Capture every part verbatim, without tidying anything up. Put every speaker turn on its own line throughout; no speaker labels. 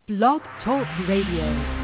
Blog Talk Radio.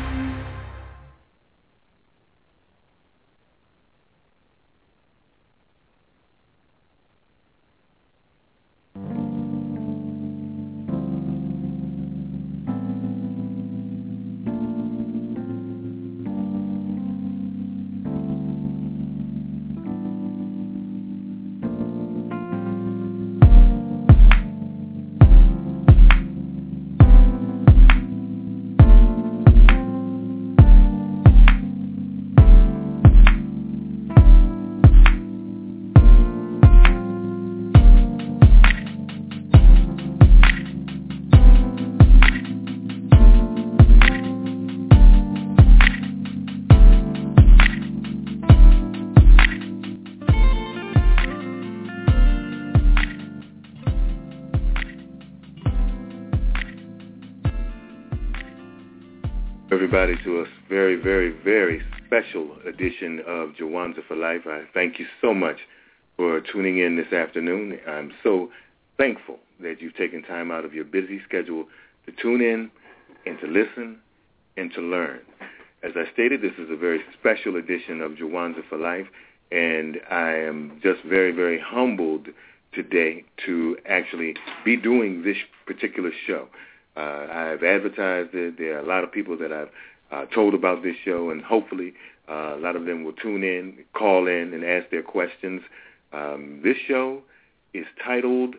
Everybody to a very, very, very special edition of Jawanza for Life. I thank you so much for tuning in this afternoon. I'm so thankful that you've taken time out of your busy schedule to tune in and to listen and to learn. As I stated, this is a very special edition of Jawanza for Life, and I am just very, very humbled today to actually be doing this particular show. Uh, I've advertised it. There are a lot of people that I've uh, told about this show, and hopefully uh, a lot of them will tune in, call in, and ask their questions. Um, this show is titled,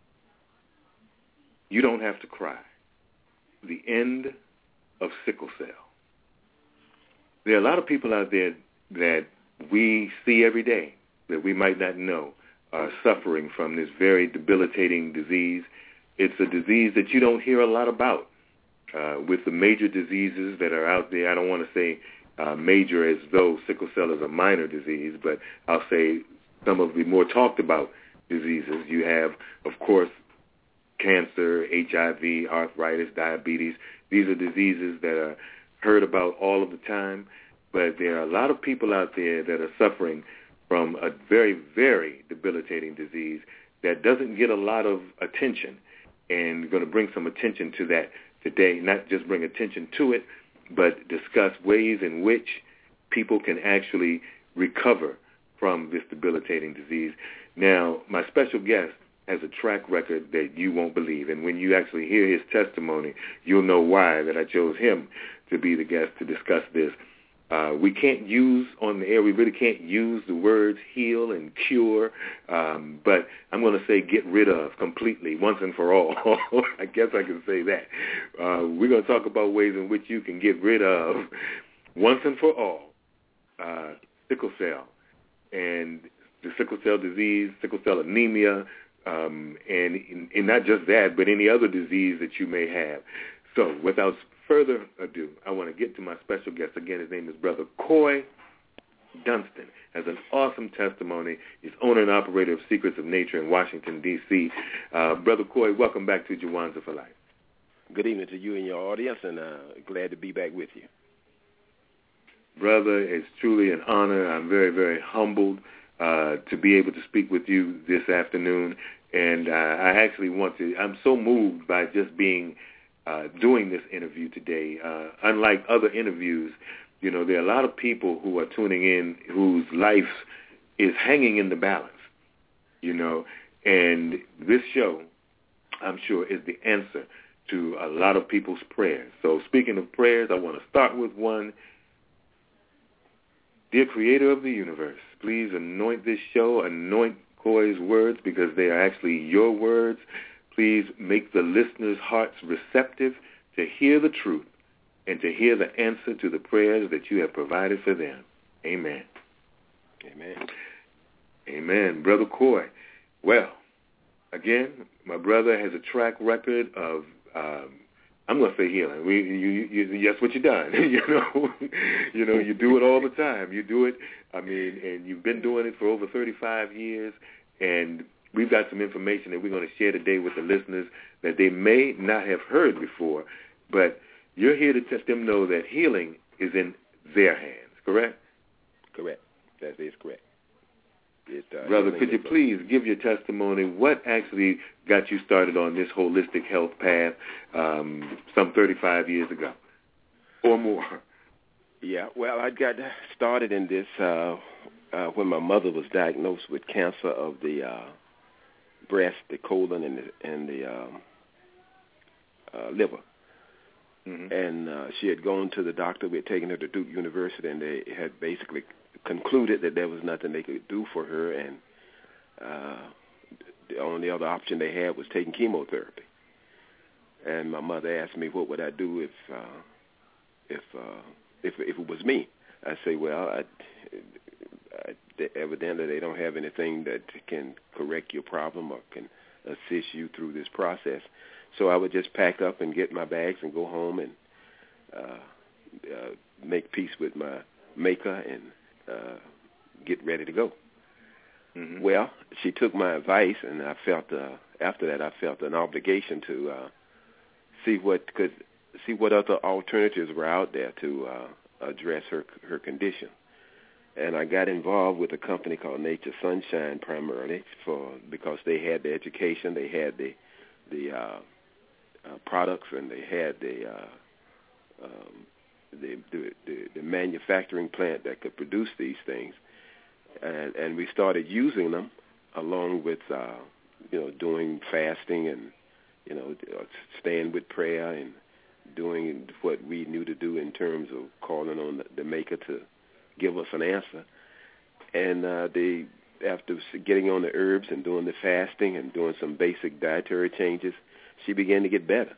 You Don't Have to Cry, The End of Sickle Cell. There are a lot of people out there that we see every day that we might not know are suffering from this very debilitating disease. It's a disease that you don't hear a lot about. Uh, with the major diseases that are out there, I don't want to say uh, major as though sickle cell is a minor disease, but I'll say some of the more talked about diseases. You have, of course, cancer, H I V, arthritis, diabetes. These are diseases that are heard about all of the time, but there are a lot of people out there that are suffering from a very, very debilitating disease that doesn't get a lot of attention. And we're going to bring some attention to that today, not just bring attention to it, but discuss ways in which people can actually recover from this debilitating disease. Now, my special guest has a track record that you won't believe, and when you actually hear his testimony, you'll know why that I chose him to be the guest to discuss this. Uh, we can't use on the air, we really can't use the words heal and cure, um, but I'm going to say get rid of completely, once and for all. I guess I can say that. Uh, we're going to talk about ways in which you can get rid of, once and for all, uh, sickle cell, and the sickle cell disease, sickle cell anemia, um, and, and not just that, but any other disease that you may have. So without further ado, I want to get to my special guest. Again, his name is Brother Coy Dunston. Has an awesome testimony. He's owner and operator of Secrets of Nature in Washington, D C Uh, Brother Coy, welcome back to Jawanza for Life.
Good evening to you and your audience, and uh, glad to be back with you.
Brother, it's truly an honor. I'm very, very humbled uh, to be able to speak with you this afternoon. And uh, I actually want to, I'm so moved by just being Uh, doing this interview today. Uh, unlike other interviews, you know, there are a lot of people who are tuning in whose life is hanging in the balance, you know, and this show, I'm sure, is the answer to a lot of people's prayers. So speaking of prayers, I want to start with one. Dear Creator of the universe, please anoint this show, anoint Coy's words, because they are actually your words. Please make the listeners' hearts receptive to hear the truth and to hear the answer to the prayers that you have provided for them. Amen.
Amen.
Amen. Brother Coy, well, again, my brother has a track record of, um, I'm going to say healing. We, you, you, that's what you've done. you know, you know, you do it all the time. You do it, I mean, and you've been doing it for over thirty-five years, and we've got some information that we're going to share today with the listeners that they may not have heard before, but you're here to let them know that healing is in their hands, correct?
Correct. That is correct. it, uh,
Brother,
it
could you please give your testimony? What actually got you started on this holistic health path um, some thirty-five years ago or more?
Yeah, well, I got started in this uh, uh, when my mother was diagnosed with cancer of the uh, breast, the colon, and the, and the um, uh, liver. Mm-hmm. And uh, she had gone to the doctor. We had taken her to Duke University, and they had basically concluded that there was nothing they could do for her, and uh, the only other option they had was taking chemotherapy. And my mother asked me, what would I do if uh, if uh, if if it was me? I say, well, I, I, evidently they don't have anything that can correct your problem or can assist you through this process. So I would just pack up and get my bags and go home and uh, uh, make peace with my maker and uh, get ready to go. Mm-hmm. Well, she took my advice, and I felt uh, after that I felt an obligation to uh, see what could see what other alternatives were out there to uh, address her her condition. And I got involved with a company called Nature Sunshine primarily for because they had the education, they had the the uh, uh, products, and they had the, uh, um, the, the the the manufacturing plant that could produce these things, and and we started using them along with uh, you know doing fasting and you know staying with prayer and doing what we knew to do in terms of calling on the, the Maker to give us an answer. And uh, they, after getting on the herbs and doing the fasting and doing some basic dietary changes, she began to get better.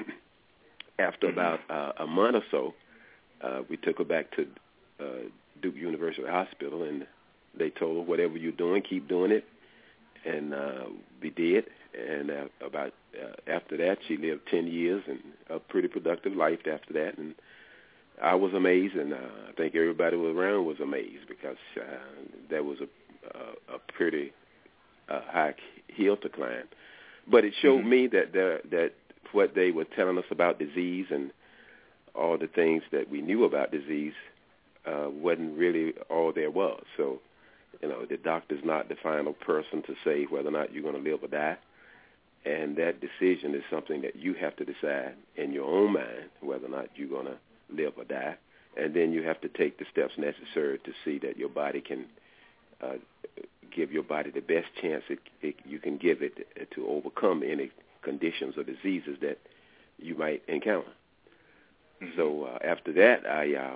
After about uh, a month or so, uh, we took her back to uh, Duke University Hospital, and they told her, whatever you're doing, keep doing it. And uh, we did. And uh, about uh, after that, she lived ten years and a pretty productive life after that. And I was amazed, and uh, I think everybody around was amazed because uh, that was a, a, a pretty uh, high hill to climb. But it showed mm-hmm. me that the, that what they were telling us about disease and all the things that we knew about disease uh, wasn't really all there was. So, you know, the doctor's not the final person to say whether or not you're going to live or die. And that decision is something that you have to decide in your own mind whether or not you're going to live or die. And then you have to take the steps necessary to see that your body can uh, give your body the best chance it, it, you can give it to overcome any conditions or diseases that you might encounter. Mm-hmm. So uh, after that, I uh,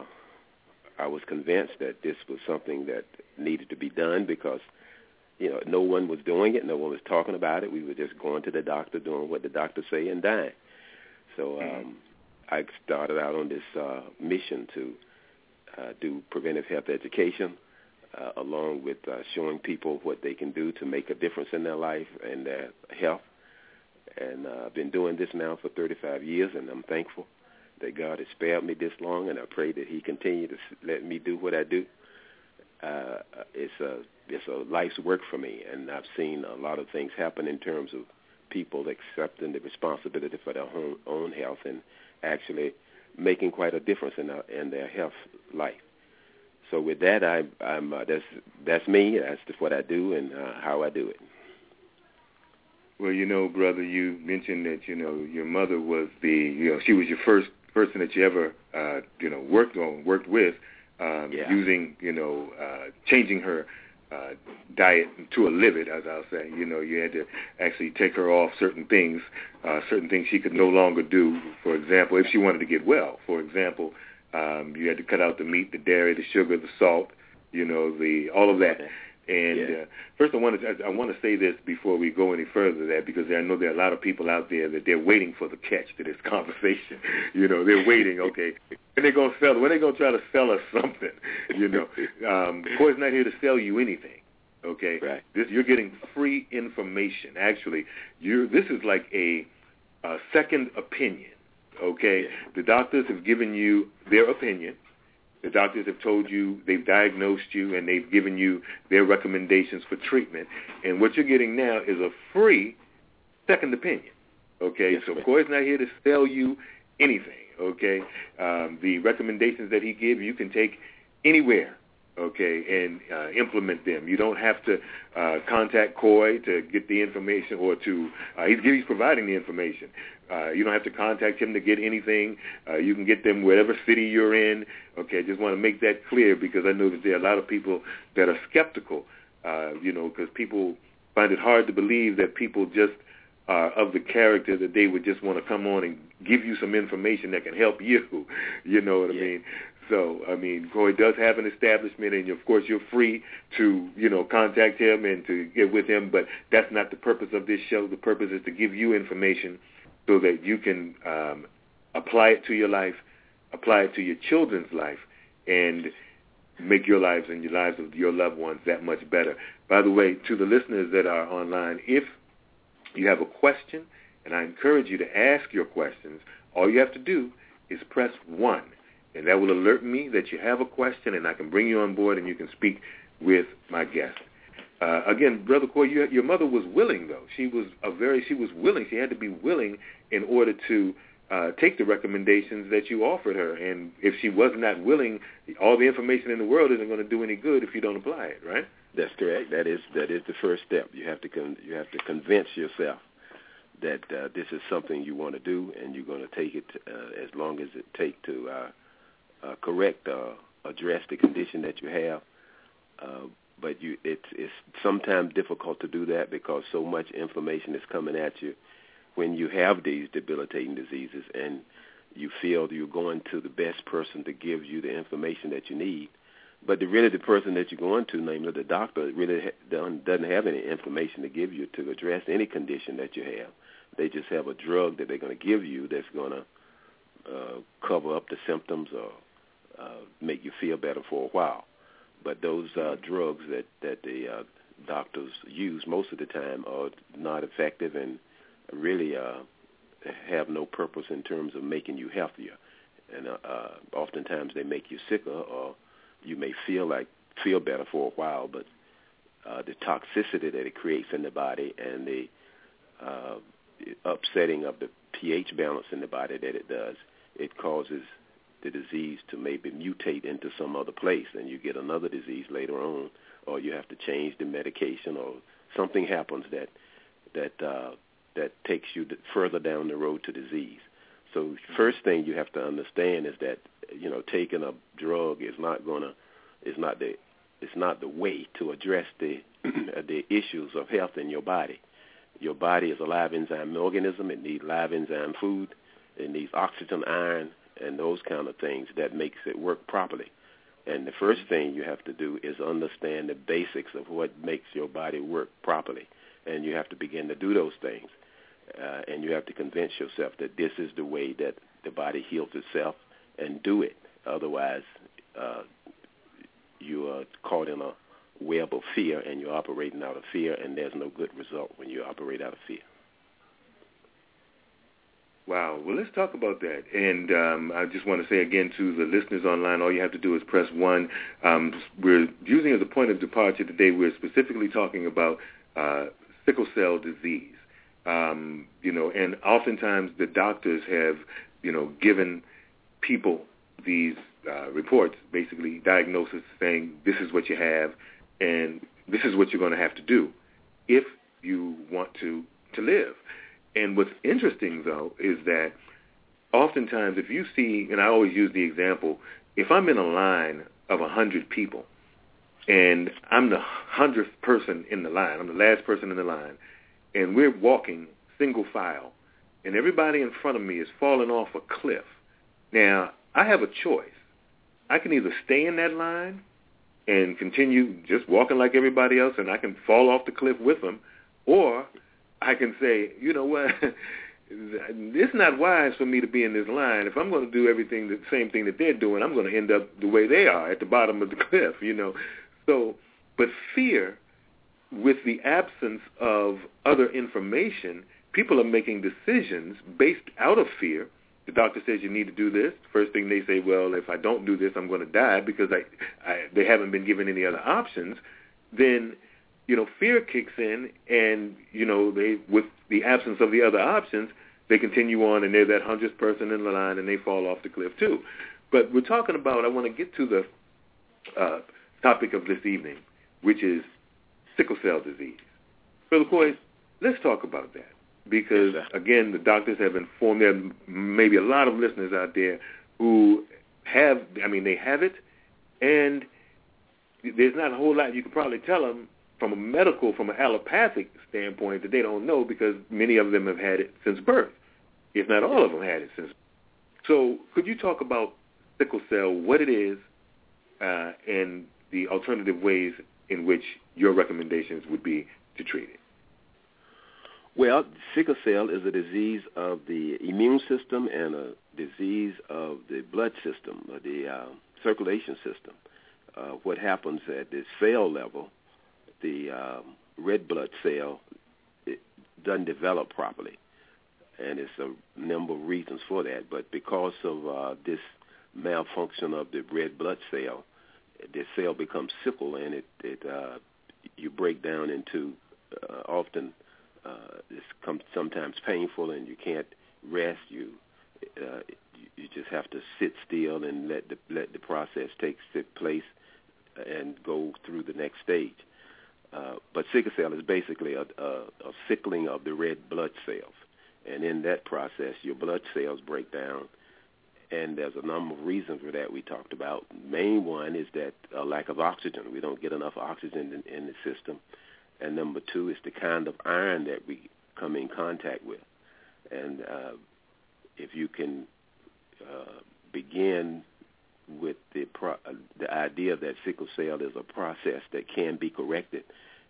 I was convinced that this was something that needed to be done because you know, no one was doing it. No one was talking about it. We were just going to the doctor, doing what the doctor say, and dying. So um, I started out on this uh, mission to uh, do preventive health education, uh, along with uh, showing people what they can do to make a difference in their life and their health. And uh, I've been doing this now for thirty-five years, and I'm thankful that God has spared me this long, and I pray that he continue to let me do what I do. Uh, it's a it's a life's work for me, and I've seen a lot of things happen in terms of people accepting the responsibility for their own, own health and actually making quite a difference in their, in their health life. So with that, I, I'm uh, that's that's me. That's just what I do and uh, how I do it.
Well, you know, brother, you mentioned that you know your mother was the you know she was your first person that you ever uh, you know worked on worked with. Um, yeah. Using, you know, uh, changing her uh, diet to a livid, as I'll say. You know, you had to actually take her off certain things, uh, certain things she could no longer do. For example, if she wanted to get well, for example, um, you had to cut out the meat, the dairy, the sugar, the salt, you know, the all of that. And
yeah.
uh, first, I want to I want to say this before we go any further, that because I know there are a lot of people out there that they're waiting for the catch to this conversation. You know, they're waiting. Okay, when they gonna sell? When they gonna try to sell us something? You know, um, Corey's not here to sell you anything. Okay,
right.
This you're getting free information. Actually, you this is like a, a second opinion. Okay,
yeah.
The doctors have given you their opinion. The doctors have told you, they've diagnosed you, and they've given you their recommendations for treatment. And what you're getting now is a free second opinion, okay?
Yes,
so
sir.
Corey's not here to sell you anything, okay? Um, the recommendations that he gives, you can take anywhere okay, and uh, implement them. You don't have to uh, contact Coy to get the information or to, uh, he's, he's providing the information. Uh, you don't have to contact him to get anything. Uh, you can get them whatever city you're in. Okay, I just want to make that clear because I know that there are a lot of people that are skeptical, uh, you know, because people find it hard to believe that people just are of the character that they would just want to come on and give you some information that can help you. You know what yeah. I mean? So, I mean, Coy does have an establishment, and, of course, you're free to, you know, contact him and to get with him, but that's not the purpose of this show. The purpose is to give you information so that you can um, apply it to your life, apply it to your children's life, and make your lives and your lives of your loved ones that much better. By the way, to the listeners that are online, if you have a question, and I encourage you to ask your questions, all you have to do is press one. And that will alert me that you have a question, and I can bring you on board, and you can speak with my guest. Uh, again, Brother Coy, your, your mother was willing, though. She was a very, she was willing. She had to be willing in order to uh, take the recommendations that you offered her. And if she was not willing, all the information in the world isn't going to do any good if you don't apply it, right?
That's correct. That is that is the first step. You have to con- you have to convince yourself that uh, this is something you want to do, and you're going to take it uh, as long as it takes to. Uh, Uh, correct, uh, address the condition that you have, uh, but you, it's, it's sometimes difficult to do that because so much information is coming at you when you have these debilitating diseases and you feel you're going to the best person to give you the information that you need. But the, really the person that you're going to, namely the doctor, really ha- doesn't have any information to give you to address any condition that you have. They just have a drug that they're going to give you that's going to uh, cover up the symptoms or Uh, make you feel better for a while. But those uh, drugs that, that the uh, doctors use most of the time are not effective and really uh, have no purpose in terms of making you healthier. And uh, uh, oftentimes they make you sicker, or you may feel like feel better for a while, but uh, the toxicity that it creates in the body and the uh, upsetting of the pH balance in the body that it does, it causes the disease to maybe mutate into some other place, and you get another disease later on, or you have to change the medication, or something happens that that uh, that takes you further down the road to disease. So first thing you have to understand is that, you know, taking a drug is not gonna is not the it's not the way to address the the issues of health in your body. Your body is a live enzyme organism. It needs live enzyme food. It needs oxygen, iron, and those kind of things that makes it work properly. And the first thing you have to do is understand the basics of what makes your body work properly. And you have to begin to do those things. Uh, and you have to convince yourself that this is the way that the body heals itself, and do it. Otherwise, uh, you are caught in a web of fear, and you're operating out of fear, and there's no good result when you operate out of fear.
Wow. Well, let's talk about that. And um, I just want to say again to the listeners online, all you have to do is press one. Um, we're using as a point of departure today, we're specifically talking about uh, sickle cell disease. Um, you know, and oftentimes the doctors have, you know, given people these uh, reports, basically diagnosis saying this is what you have and this is what you're going to have to do if you want to, to live. And what's interesting, though, is that oftentimes if you see, and I always use the example, if I'm in a line of one hundred people and I'm the hundredth person in the line, I'm the last person in the line, and we're walking single file, and everybody in front of me is falling off a cliff. Now, I have a choice. I can either stay in that line and continue just walking like everybody else, and I can fall off the cliff with them, or I can say, you know what, it's not wise for me to be in this line. If I'm going to do everything, the same thing that they're doing, I'm going to end up the way they are, at the bottom of the cliff, you know. So, but fear, with the absence of other information, people are making decisions based out of fear. The doctor says you need to do this. First thing they say, well, if I don't do this, I'm going to die because I, I, they haven't been given any other options. Then, you know, fear kicks in, and, you know, they, with the absence of the other options, they continue on, and they're that hundredth person in the line, and they fall off the cliff too. But we're talking about, I want to get to the uh, topic of this evening, which is sickle cell disease. Brother Coy, let's talk about that because,
yes,
again, the doctors have informed, there may be a lot of listeners out there who have, I mean, they have it, and there's not a whole lot you can probably tell them from a medical, from an allopathic standpoint that they don't know because many of them have had it since birth, if not all of them had it since birth. So could you talk about sickle cell, what it is, uh, and the alternative ways in which your recommendations would be to treat it?
Well, sickle cell is a disease of the immune system and a disease of the blood system, or the uh, circulation system. Uh, what happens at the cell level, the um, red blood cell, it doesn't develop properly. And it's a number of reasons for that. But because of uh, this malfunction of the red blood cell, the cell becomes sickle, and it, it uh, you break down into uh, often uh, it's come, sometimes painful, and you can't rest. You uh, you just have to sit still and let the let the process take place and go through the next stage. Uh, but sickle cell is basically a, a, a sickling of the red blood cells. And in that process, your blood cells break down, and there's a number of reasons for that we talked about. The main one is that a lack of oxygen. We don't get enough oxygen in, in the system. And number two is the kind of iron that we come in contact with. And uh, if you can uh, begin with the pro- uh, the idea that sickle cell is a process that can be corrected,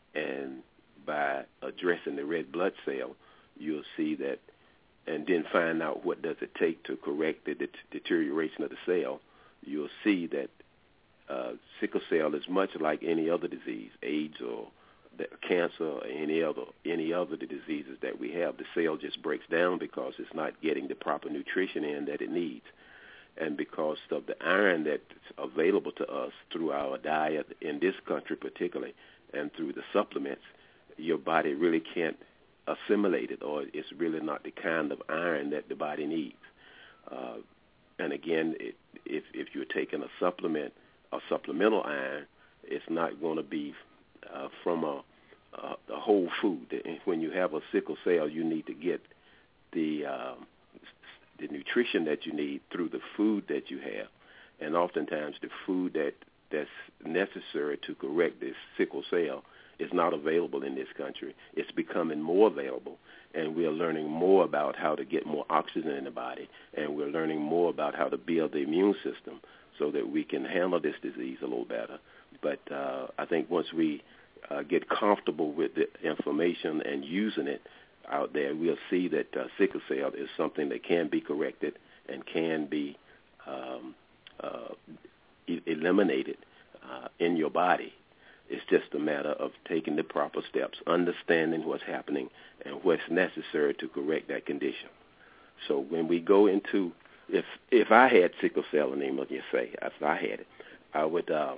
and by addressing the red blood cell, you'll see that, and then find out what does it take to correct the det- deterioration of the cell, you'll see that uh, sickle cell is much like any other disease, AIDS or the cancer or any other any other the diseases that we have. The cell just breaks down because it's not getting the proper nutrition in that it needs. And because of the iron that's available to us through our diet in this country particularly, and through the supplements, your body really can't assimilate it, or it's really not the kind of iron that the body needs. Uh, and again, it, if, if you're taking a supplement, a supplemental iron, it's not going to be uh, from a, a, a whole food. When you have a sickle cell, you need to get the um, the nutrition that you need through the food that you have, and oftentimes the food that that's necessary to correct this sickle cell is not available in this country. It's becoming more available, and we're learning more about how to get more oxygen in the body, and we're learning more about how to build the immune system so that we can handle this disease a little better. But uh, I think once we uh, get comfortable with the information and using it out there, we'll see that uh, sickle cell is something that can be corrected and can be um, uh, e- eliminated uh, in your body. It's just a matter of taking the proper steps, understanding what's happening and what's necessary to correct that condition. So when we go into, if if I had sickle cell anemia, you say, if I had it, I would uh,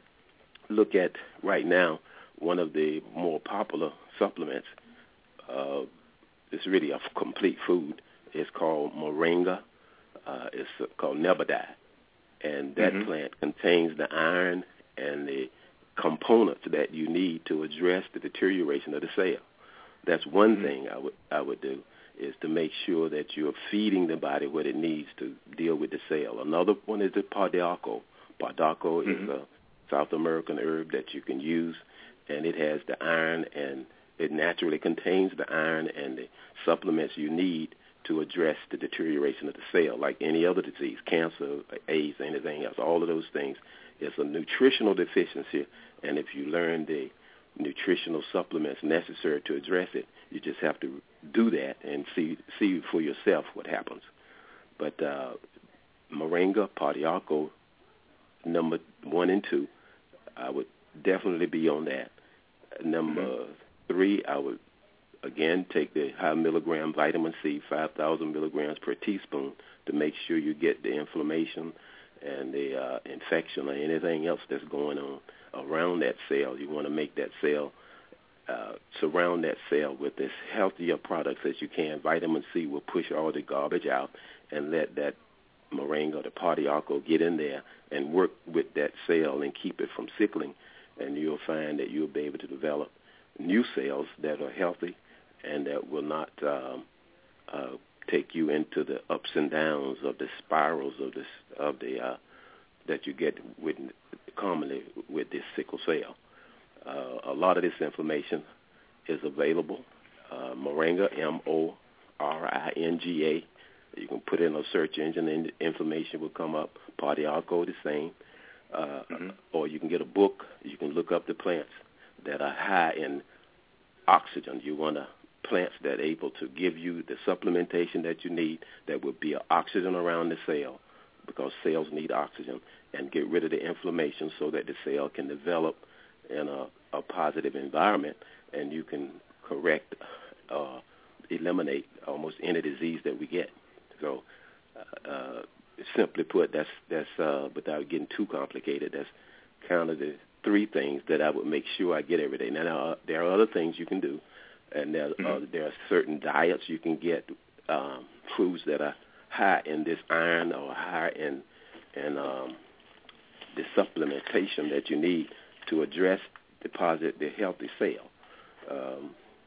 look at right now one of the more popular supplements. Uh, it's really a complete food. It's called moringa. Uh, it's called Nebadai. And that mm-hmm. plant contains the iron and the components that you need to address the deterioration of the cell. That's one mm-hmm. thing I would I would do, is to make sure that you're feeding the body what it needs to deal with the cell. Another one is the Pardako. Pardako mm-hmm. is a South American herb that you can use, and it has the iron, and it naturally contains the iron and the supplements you need to address the deterioration of the cell, like any other disease, cancer, AIDS, anything else. All of those things is a nutritional deficiency, and if you learn the nutritional supplements necessary to address it, you just have to do that and see see for yourself what happens. But uh, moringa, Pardako, number one and two, I would definitely be on that. Number mm-hmm. three, I would, again, take the high milligram vitamin C, five thousand milligrams per teaspoon, to make sure you get the inflammation and the uh, infection or anything else that's going on around that cell. You want to make that cell, uh, surround that cell with as healthier products as you can. Vitamin C will push all the garbage out and let that moringa or the Partiaco, get in there and work with that cell and keep it from sickling, and you'll find that you'll be able to develop new cells that are healthy and that will not um, uh, take you into the ups and downs of the spirals of this of the uh, that you get with commonly with this sickle cell. Uh, a lot of this information is available. Uh, Moringa, M O R I N G A. You can put in a search engine and the information will come up. Partiaco, the same. Uh, mm-hmm. Or you can get a book. You can look up the plants that are high in oxygen. You want to plants that are able to give you the supplementation that you need that will be oxygen around the cell, because cells need oxygen, and get rid of the inflammation so that the cell can develop in a, a positive environment, and you can correct, uh, eliminate almost any disease that we get. So uh, simply put, that's, that's uh, without getting too complicated, that's kind of the three things that I would make sure I get every day. Now, there are other things you can do. And there, uh, there are certain diets you can get, um, foods that are high in this iron or high in, in um, the supplementation that you need to address the positive, the healthy cell. Um,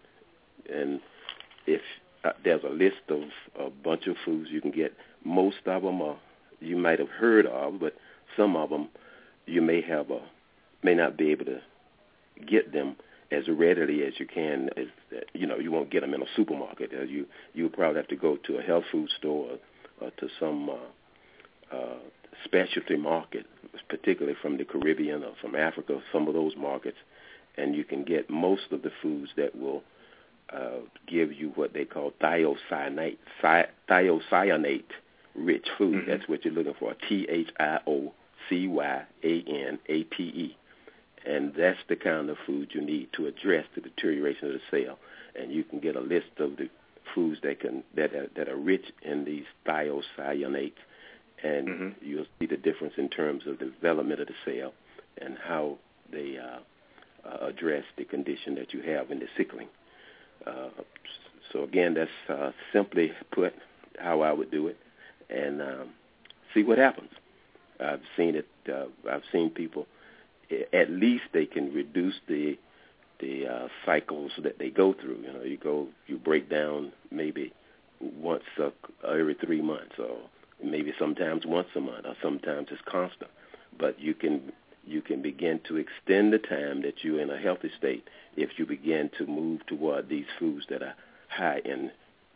and if uh, there's a list of a bunch of foods you can get, most of them are you might have heard of, but some of them you may have a may not be able to get them as readily as you can. As, you know, you won't get them in a supermarket. Uh, you you probably have to go to a health food store or, or to some uh, uh, specialty market, particularly from the Caribbean or from Africa, some of those markets, and you can get most of the foods that will uh, give you what they call thiocyanate, thiocyanate rich food. Mm-hmm. That's what you're looking for, T H I O C Y A N A T E. And that's the kind of food you need to address the deterioration of the cell. And you can get a list of the foods that can that are, that are rich in these thiocyanates, and mm-hmm. you'll see the difference in terms of the development of the cell and how they uh, uh, address the condition that you have in the sickling. Uh, so again, that's uh, simply put how I would do it, and um, see what happens. I've seen it. Uh, I've seen people. At least they can reduce the the uh, cycles that they go through. You know, you go, you break down maybe once a, every three months, or maybe sometimes once a month, or sometimes it's constant. But you can you can begin to extend the time that you're in a healthy state if you begin to move toward these foods that are high in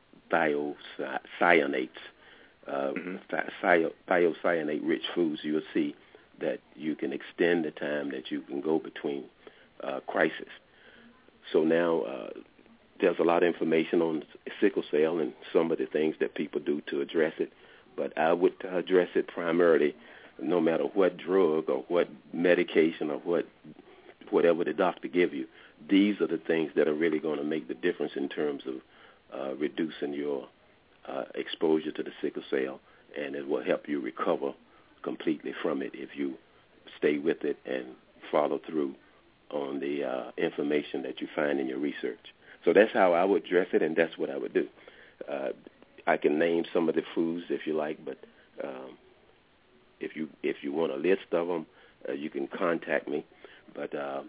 thiocyanates, uh, mm-hmm. thi- thiocyanate-rich foods. You'll see that you can extend the time that you can go between uh, crisis. So now uh, there's a lot of information on sickle cell and some of the things that people do to address it, but I would address it primarily no matter what drug or what medication or what whatever the doctor give you. These are the things that are really going to make the difference in terms of uh, reducing your uh, exposure to the sickle cell, and it will help you recover completely from it if you stay with it and follow through on the uh, information that you find in your research. So that's how I would address it, and that's what I would do. Uh, I can name some of the foods if you like, but um, if you if you want a list of them, uh, you can contact me. But uh,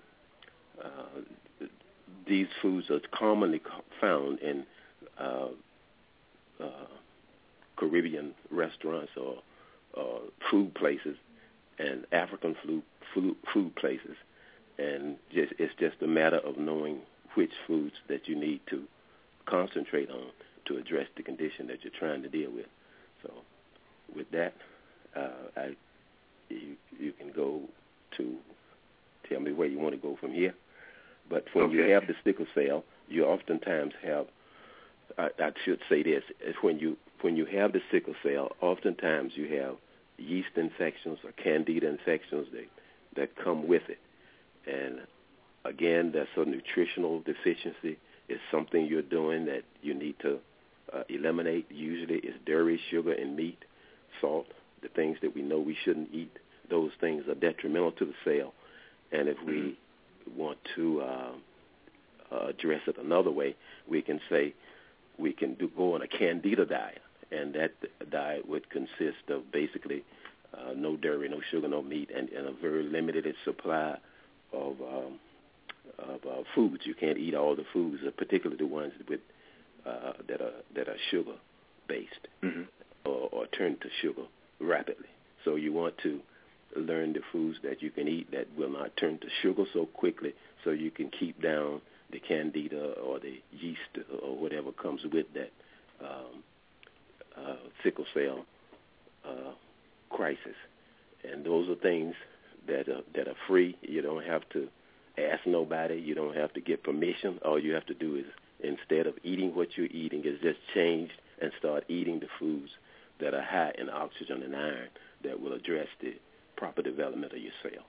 uh, these foods are commonly found in uh, uh, Caribbean restaurants or Uh, food places and African food, food food places, and just it's just a matter of knowing which foods that you need to concentrate on to address the condition that you're trying to deal with. So, with that, uh, I you, you can go to tell me where you want to go from here. But when okay. you have the sickle cell, you oftentimes have. I, I should say this: is when you when you have the sickle cell, oftentimes you have yeast infections or candida infections that, that come with it. And again, that's a nutritional deficiency. It's something you're doing that you need to uh, eliminate. Usually it's dairy, sugar, and meat, salt, the things that we know we shouldn't eat. Those things are detrimental to the cell. And if we want to uh, uh, address it another way, we can say we can do, go on a candida diet. and that diet would consist of basically uh, no dairy, no sugar, no meat, and, and a very limited supply of um, of uh, foods. You can't eat all the foods, particularly the ones with uh, that are that are sugar based
mm-hmm.
or, or turn to sugar rapidly. So you want to learn the foods that you can eat that will not turn to sugar so quickly, so you can keep down the candida or the yeast or whatever comes with that um, uh, sickle cell uh, crisis. And those are things that are, that are free. You don't have to ask nobody. You don't have to get permission. All you have to do is, instead of eating what you're eating, is just change and start eating the foods that are high in oxygen and iron that will address the proper development of your cell.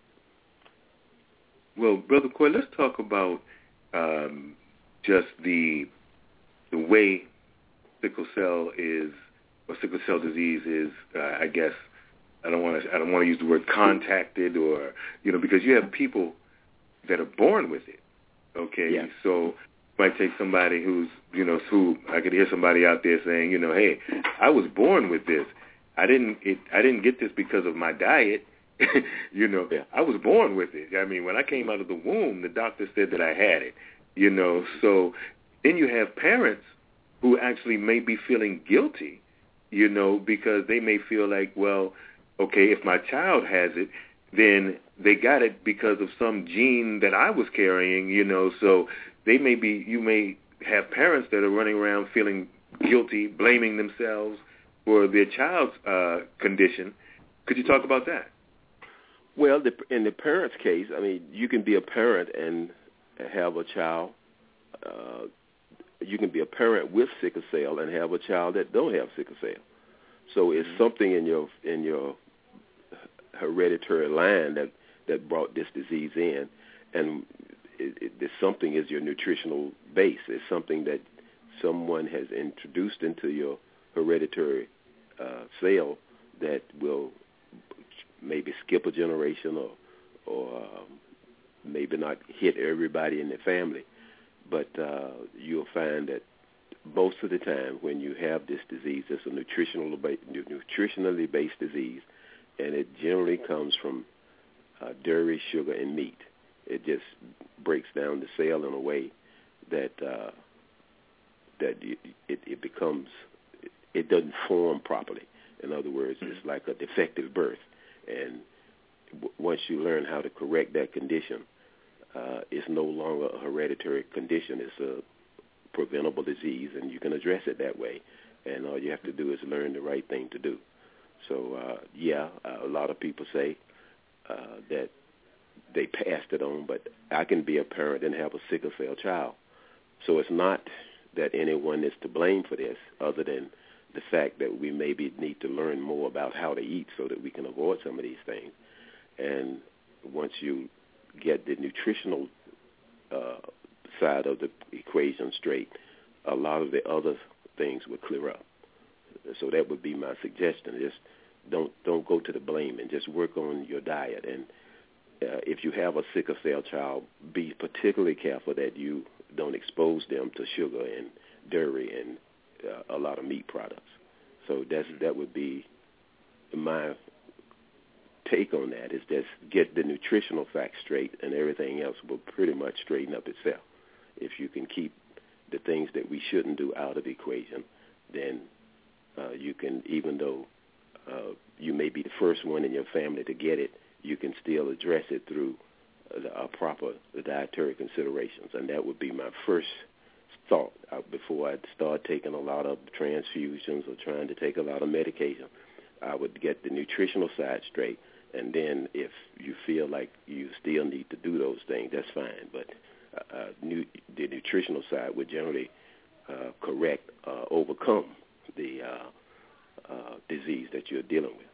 Well, Brother Coy, let's talk about um, just the the way sickle cell is, or sickle cell disease is. Uh, I guess I don't want to. I don't want to use the word contacted, or you know, because you have people that are born with it. Okay,
yeah.
So you might take somebody who's, you know, who I could hear somebody out there saying, you know, hey, I was born with this. I didn't. It, I didn't get this because of my diet. you know,
yeah.
I was born with it. I mean, when I came out of the womb, the doctor said that I had it. You know, so then you have parents who actually may be feeling guilty, you know, because they may feel like, well, okay, if my child has it, then they got it because of some gene that I was carrying, you know, so they may be, you may have parents that are running around feeling guilty, blaming themselves for their child's uh, condition. Could you talk about that?
Well, the, in the parent's case, I mean, you can be a parent and have a child. Uh, you can be a parent with sickle cell and have a child that don't have sickle cell. So it's mm-hmm. something in your in your hereditary line that, that brought this disease in, and it, it, this something is your nutritional base. It's something that someone has introduced into your hereditary uh, cell that will maybe skip a generation or or um, maybe not hit everybody in the family. But uh, you'll find that most of the time when you have this disease, it's a nutritional nutritionally based disease, and it generally comes from uh, dairy, sugar, and meat. It just breaks down the cell in a way that uh, that it, it, it becomes, it doesn't form properly. In other words, it's like a defective birth. And w- once you learn how to correct that condition, uh, it's no longer a hereditary condition. It's a preventable disease, and you can address it that way. And all you have to do is learn the right thing to do. So, uh, yeah, a lot of people say uh, that they passed it on, but I can be a parent and have a sickle cell child. So it's not that anyone is to blame for this, other than the fact that we maybe need to learn more about how to eat so that we can avoid some of these things. And once you get the nutritional uh, side of the equation straight, a lot of the other things will clear up. So that would be my suggestion. Just don't don't go to the blame and just work on your diet. And uh, if you have a sickle cell child, be particularly careful that you don't expose them to sugar and dairy and uh, a lot of meat products. So that's that would be my take on that, is just get the nutritional facts straight, and everything else will pretty much straighten up itself. If you can keep the things that we shouldn't do out of the equation, then uh, you can, even though uh, you may be the first one in your family to get it, you can still address it through uh, proper dietary considerations. And that would be my first thought uh, before I start taking a lot of transfusions or trying to take a lot of medication. I would get the nutritional side straight, and then if you feel like you still need to do those things, that's fine. But uh, nu- the nutritional side would generally uh, correct, uh, overcome the uh, uh, disease that you're dealing with.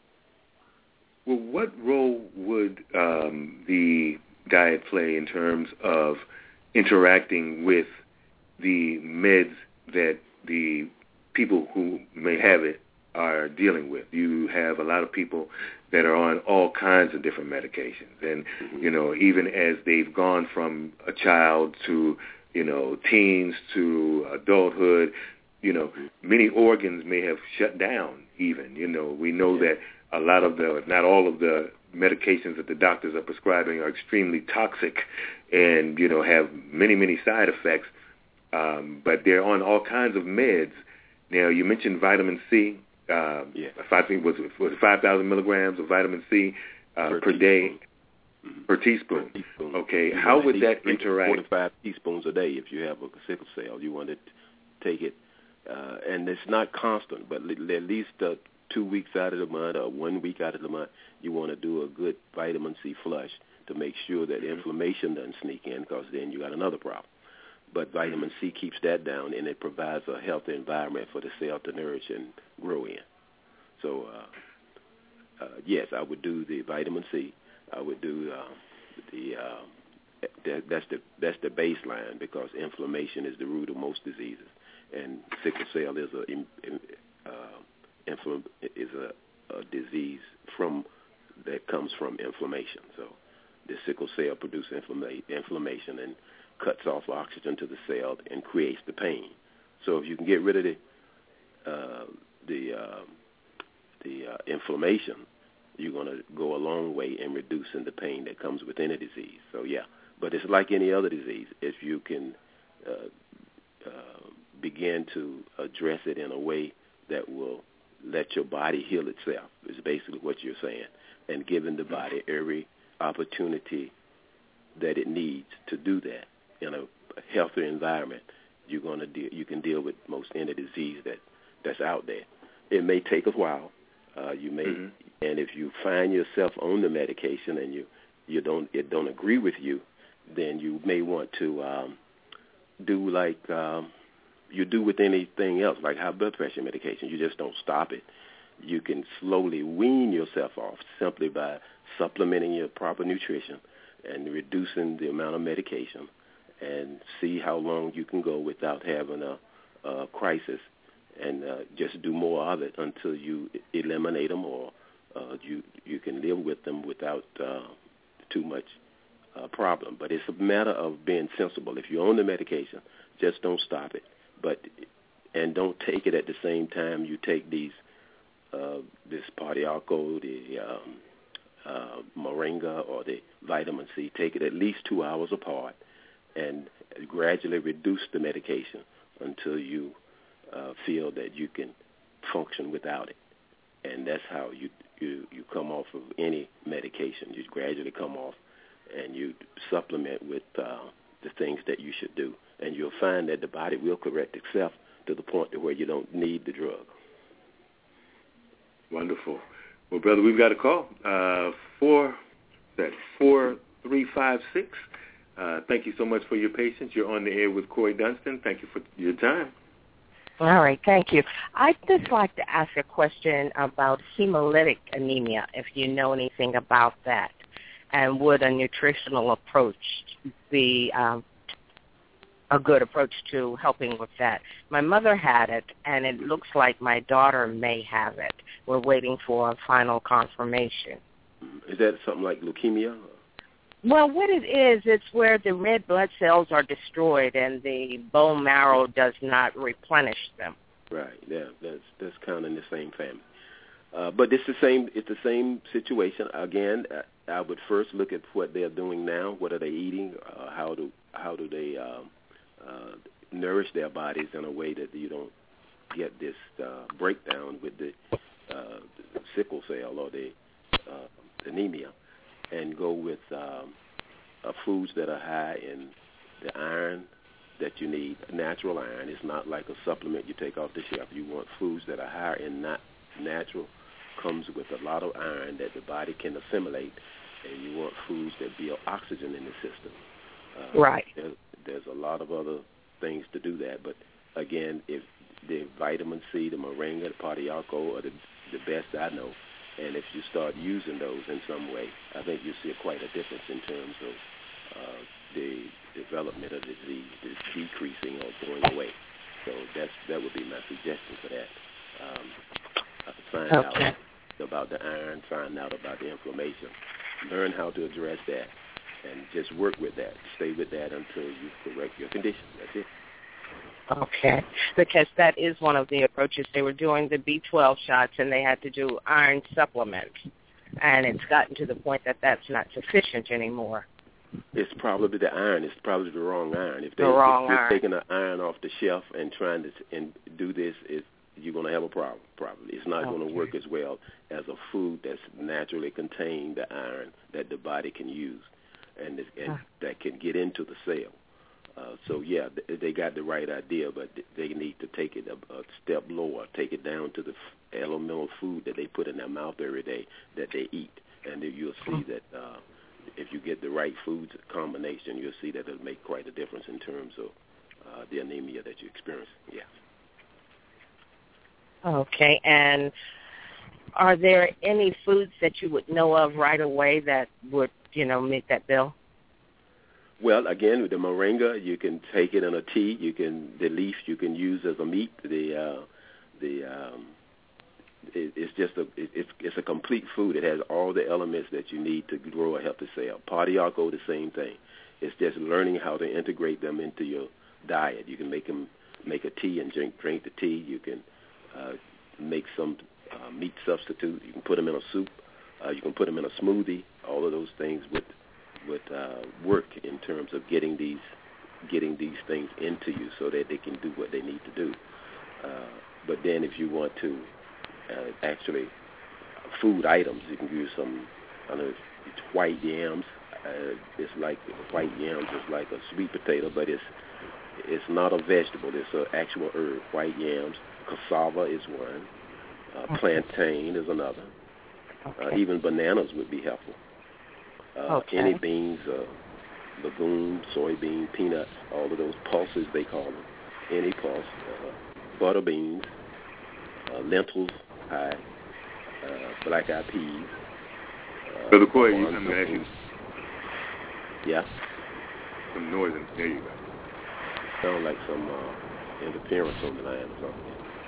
Well, what role would um, the diet play in terms of interacting with the meds that the people who may have it are dealing with? You have a lot of people that are on all kinds of different medications. And, mm-hmm. you know, even as they've gone from a child to, you know, teens to adulthood, you know, many organs may have shut down even. You know, we know yeah. that a lot of the, not all of the medications that the doctors are prescribing are extremely toxic and, you know, have many, many side effects. Um, but they're on all kinds of meds. Now, you mentioned vitamin C. Um,
yeah.
I think was was five thousand milligrams of vitamin C uh, per, per day, mm-hmm. per teaspoon. Per teaspoon. Okay, you how would that interact?
Four to five teaspoons a day if you have a sickle cell. You want to take it, uh, and it's not constant, but at least uh, two weeks out of the month or one week out of the month, you want to do a good vitamin C flush to make sure that mm-hmm. inflammation doesn't sneak in, because then you got another problem. But vitamin C keeps that down, and it provides a healthy environment for the cell to nourish and grow in. So, uh, uh, yes, I would do the vitamin C. I would do uh, the uh, that, that's the that's the baseline, because inflammation is the root of most diseases, and sickle cell is a uh, infl- is a, a disease from that comes from inflammation. So, the sickle cell produces inflama- inflammation and cuts off oxygen to the cell and creates the pain. So if you can get rid of the uh, the uh, the uh, inflammation, you're going to go a long way in reducing the pain that comes with any disease. So yeah, but it's like any other disease. If you can uh, uh, begin to address it in a way that will let your body heal itself, is basically what you're saying, and giving the body every opportunity that it needs to do that in a healthier environment, you're going to deal, you can deal with most any disease that, that's out there. It may take a while. Uh, you may, mm-hmm. and if you find yourself on the medication and you, you don't it don't agree with you, then you may want to um, do like um, you do with anything else, like high blood pressure medication. You just don't stop it. You can slowly wean yourself off simply by supplementing your proper nutrition and reducing the amount of medication, and see how long you can go without having a, a crisis, and uh, just do more of it until you eliminate them, or uh, you you can live with them without uh, too much uh, problem. But it's a matter of being sensible. If you're on the medication, just don't stop it, but and don't take it at the same time you take these uh, this Partiaco, the um, uh, Moringa, or the vitamin C. Take it at least two hours apart, and gradually reduce the medication until you uh, feel that you can function without it. And that's how you, you, you come off of any medication. You gradually come off, and you supplement with uh, the things that you should do. And you'll find that the body will correct itself to the point to where you don't need the drug.
Wonderful. Well, brother, we've got a call. Uh, four, that's four three five six. Uh, thank you so much for your patience. You're on the air with Corey Dunston. Thank you for your time.
All right, thank you. I'd just like to ask a question about hemolytic anemia, if you know anything about that, and would a nutritional approach be um, a good approach to helping with that? My mother had it, and it looks like my daughter may have it. We're waiting for a final confirmation.
Is that something like leukemia?
Well, what it is, it's where the red blood cells are destroyed and the bone marrow does not replenish them.
Right. Yeah, that's that's kind of in the same family. Uh, but it's the same. It's the same situation. Again, I, I would first look at what they're doing now. What are they eating? Uh, how do how do they um, uh, nourish their bodies in a way that you don't get this uh, breakdown with the, uh, the sickle cell or the uh, anemia. And go with um, uh, foods that are high in the iron that you need, natural iron. It's not like a supplement you take off the shelf. You want foods that are higher in not natural, comes with a lot of iron that the body can assimilate, and you want foods that build oxygen in the system.
Uh, right.
There, there's a lot of other things to do that, but again, if the vitamin C, the Moringa, the Partiaco are the, the best I know. And if you start using those in some way, I think you'll see quite a difference in terms of uh, the development of the disease, the decreasing or going away. So that's that would be my suggestion for that. Um, find
okay.
out about the iron, find out about the inflammation, learn how to address that, and just work with that. Stay with that until you correct your condition. That's it.
Okay, because that is one of the approaches. They were doing the B twelve shots, and they had to do iron supplements, and it's gotten to the point that that's not sufficient anymore.
It's probably the iron. It's probably the wrong iron. If, they,
the wrong
if they're
iron.
taking the iron off the shelf and trying to and do this, it, you're going to have a problem, probably. It's not okay. going to work as well as a food that's naturally contained the iron that the body can use and, and huh. that can get into the cell. Uh, so, yeah, they got the right idea, but they need to take it a, a step lower, take it down to the f- elemental food that they put in their mouth every day that they eat. And you'll see that uh, if you get the right foods combination, you'll see that it'll make quite a difference in terms of uh, the anemia that you experience. Yeah.
Okay, and are there any foods that you would know of right away that would, you know, meet that bill?
Well, again, with the moringa, you can take it in a tea. You can the leaf you can use as a meat. The uh, the um, it, it's just a it, it's it's a complete food. It has all the elements that you need to grow a healthy cell. Pardiaco, the same thing. It's just learning how to integrate them into your diet. You can make them make a tea and drink drink the tea. You can uh, make some uh, meat substitute. You can put them in a soup. Uh, you can put them in a smoothie. All of those things with would uh, work in terms of getting these getting these things into you so that they can do what they need to do. Uh, but then if you want to uh, actually uh, food items, you can use some I don't know, it's white yams. Uh, it's like white yams is like a sweet potato, but it's it's not a vegetable. It's an actual herb. White yams, cassava is one. Uh, plantain is another.
Okay.
Uh, even bananas would be helpful. Uh,
okay.
Any beans, uh, legumes, soybean, peanuts, all of those pulses they call them. Any pulse, uh, butter beans, uh, lentils, pie, uh, black-eyed peas. Uh,
Brother Coy, you, I'm going to ask you.
Yeah?
Some noise. In, there you go.
Sound like some uh, interference on the line or something.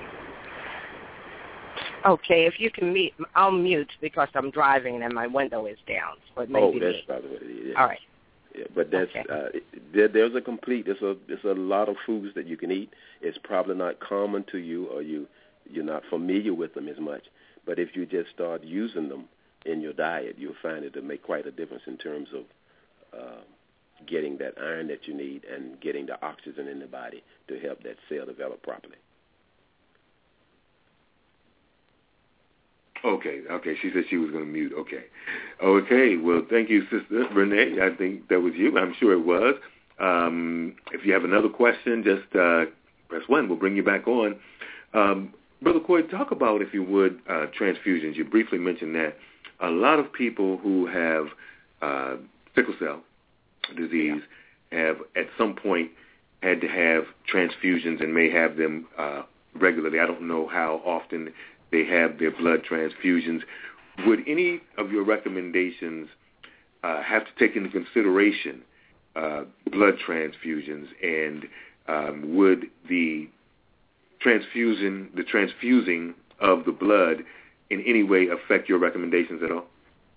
Okay, if you can meet, I'll mute because I'm driving and my window is down. But maybe
oh, that's
me.
probably what it is.
All right.
Yeah, but that's
okay.
uh, there, there's a complete. There's a there's a lot of foods that you can eat. It's probably not common to you, or you you're not familiar with them as much. But if you just start using them in your diet, you'll find it to make quite a difference in terms of uh, getting that iron that you need and getting the oxygen in the body to help that cell develop properly.
Okay, okay. She said she was going to mute. Okay. Okay, well, thank you, Sister Renee. I think that was you. I'm sure it was. Um, if you have another question, just uh, press one. We'll bring you back on. Um, Brother Coy, talk about, if you would, uh, transfusions. You briefly mentioned that. A lot of people who have uh, sickle cell disease yeah. have, at some point, had to have transfusions and may have them uh, regularly. I don't know how often they have their blood transfusions. Would any of your recommendations uh, have to take into consideration uh, blood transfusions, and um, would the transfusion, the transfusing of the blood in any way affect your recommendations at all?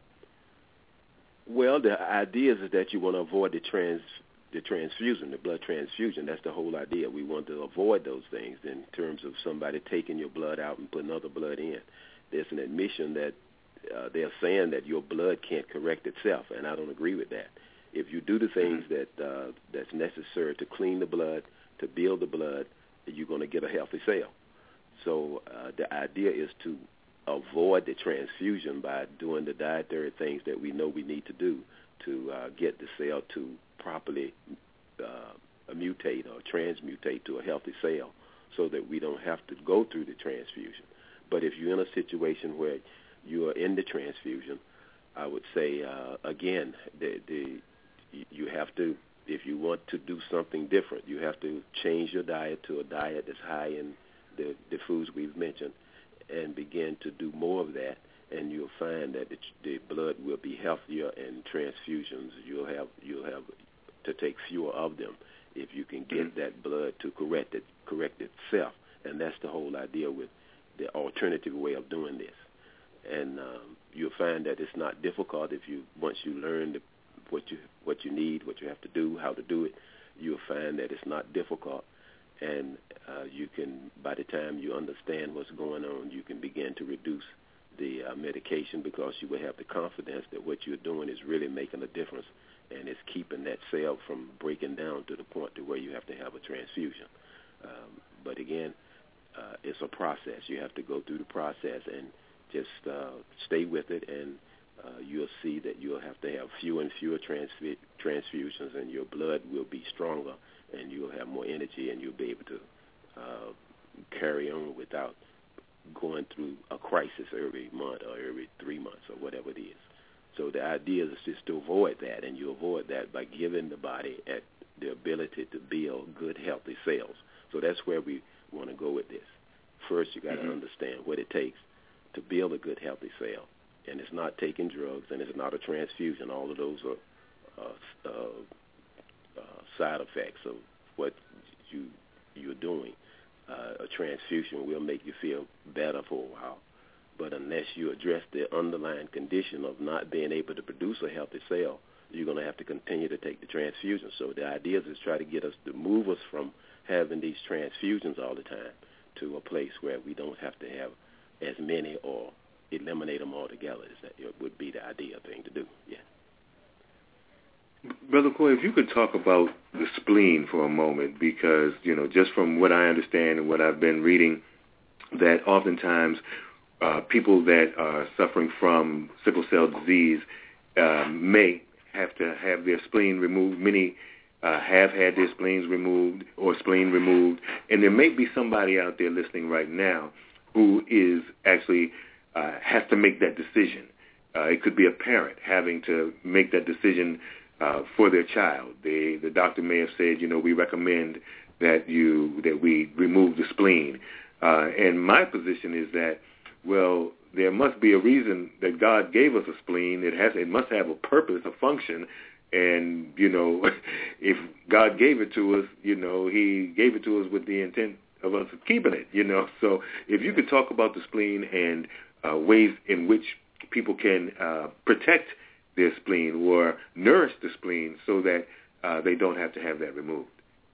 Well, the idea is that you want to avoid the trans the transfusion, the blood transfusion. That's the whole idea. We want to avoid those things in terms of somebody taking your blood out and putting other blood in. There's an admission that uh, they're saying that your blood can't correct itself, and I don't agree with that. If you do the things that uh, that's necessary to clean the blood, to build the blood, you're going to get a healthy cell. So uh, the idea is to avoid the transfusion by doing the dietary things that we know we need to do to uh, get the cell to properly uh, mutate or transmutate to a healthy cell so that we don't have to go through the transfusion. But if you're in a situation where you are in the transfusion, I would say, uh, again, the, the, you have to, if you want to do something different, you have to change your diet to a diet that's high in the, the foods we've mentioned and begin to do more of that, and you'll find that the, the blood will be healthier, and transfusions you'll have you'll have to take fewer of them if you can get mm-hmm. that blood to correct it correct itself. And that's the whole idea with the alternative way of doing this. And um, you'll find that it's not difficult if you once you learn the, what you what you need, what you have to do, how to do it. You'll find that it's not difficult, and uh, you can, by the time you understand what's going on, you can begin to reduce the uh, medication, because you will have the confidence that what you're doing is really making a difference, and it's keeping that cell from breaking down to the point to where you have to have a transfusion. Um, but again, uh, it's a process. You have to go through the process and just uh, stay with it, and uh, you'll see that you'll have to have fewer and fewer transf- transfusions, and your blood will be stronger, and you'll have more energy, and you'll be able to uh, carry on without going through a crisis every month or every three months or whatever it is. So the idea is just to avoid that, and you avoid that by giving the body at the ability to build good, healthy cells. So that's where we want to go with this. First, you got to mm-hmm. understand what it takes to build a good, healthy cell, and it's not taking drugs, and it's not a transfusion. All of those are uh, uh, uh, side effects of what you you're doing. Uh, a transfusion will make you feel better for a while, but unless you address the underlying condition of not being able to produce a healthy cell, you're going to have to continue to take the transfusion. So the idea is to try to get us to move us from having these transfusions all the time to a place where we don't have to have as many or eliminate them altogether. That would be the ideal thing to do. Yeah.
Brother Coy, if you could talk about the spleen for a moment, because, you know, just from what I understand and what I've been reading, that oftentimes uh, people that are suffering from sickle cell disease uh, may have to have their spleen removed. Many uh, have had their spleens removed or spleen removed, and there may be somebody out there listening right now who is actually uh, has to make that decision. Uh, it could be a parent having to make that decision Uh, for their child. They, the doctor may have said, you know, we recommend that you that we remove the spleen. Uh, and my position is that, well, there must be a reason that God gave us a spleen. It has, it must have a purpose, a function. And, you know, if God gave it to us, you know, he gave it to us with the intent of us keeping it, you know. So if you could talk about the spleen and uh, ways in which people can uh, protect their spleen or nourish the spleen so that uh, they don't have to have that removed.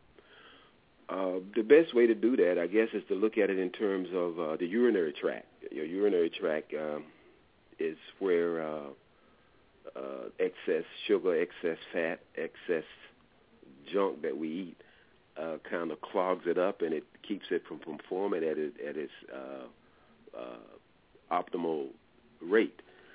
Uh, the best way to do that, I guess, is to look at it in terms of uh, the urinary tract. Your urinary tract um, is where uh, uh, excess sugar, excess fat, excess junk that we eat uh, kind of clogs it up, and it keeps it from performing at, it, at its uh, uh, optimal rate.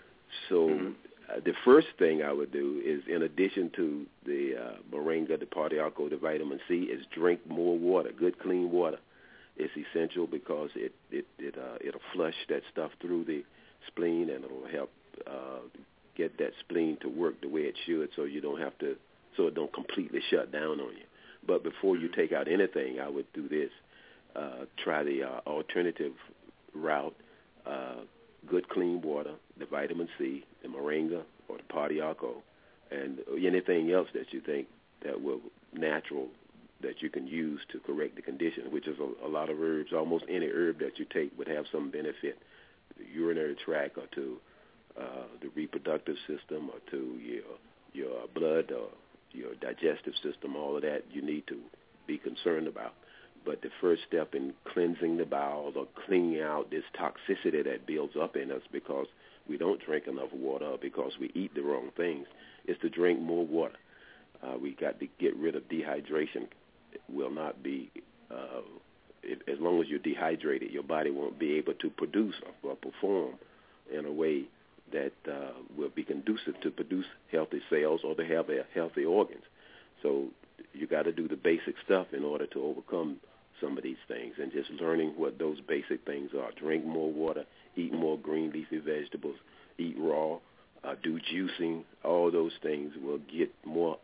So mm-hmm. Uh, the first thing I would do is, in addition to the uh, moringa, the Partiaco, the vitamin C, is drink more water, good clean water. It's essential because it it it uh, it'll flush that stuff through the spleen, and it'll help uh, get that spleen to work the way it should, so you don't have to, so it don't completely shut down on you. But before you take out anything, I would do this: uh, try the uh, alternative route. Uh, good clean water, the vitamin C, the moringa or the Partiaco, and anything else that you think that will natural that you can use to correct the condition, which is a, a lot of herbs. Almost any herb that you take would have some benefit to the urinary tract or to uh, the reproductive system or to your your blood or your digestive system. All of that you need to be concerned about. But the first step in cleansing the bowels or cleaning out this toxicity that builds up in us because we don't drink enough water or because we eat the wrong things is to drink more water. Uh, we got to get rid of dehydration. It will not be, uh, it, as long as you're dehydrated, your body won't be able to produce or, or perform in a way that uh, will be conducive to produce healthy cells or to have healthy organs. So you got to do the basic stuff in order to overcome some of these things, and just learning what those basic things are. Drink more water, eat more green leafy vegetables, eat raw, uh, do juicing. All those things will get more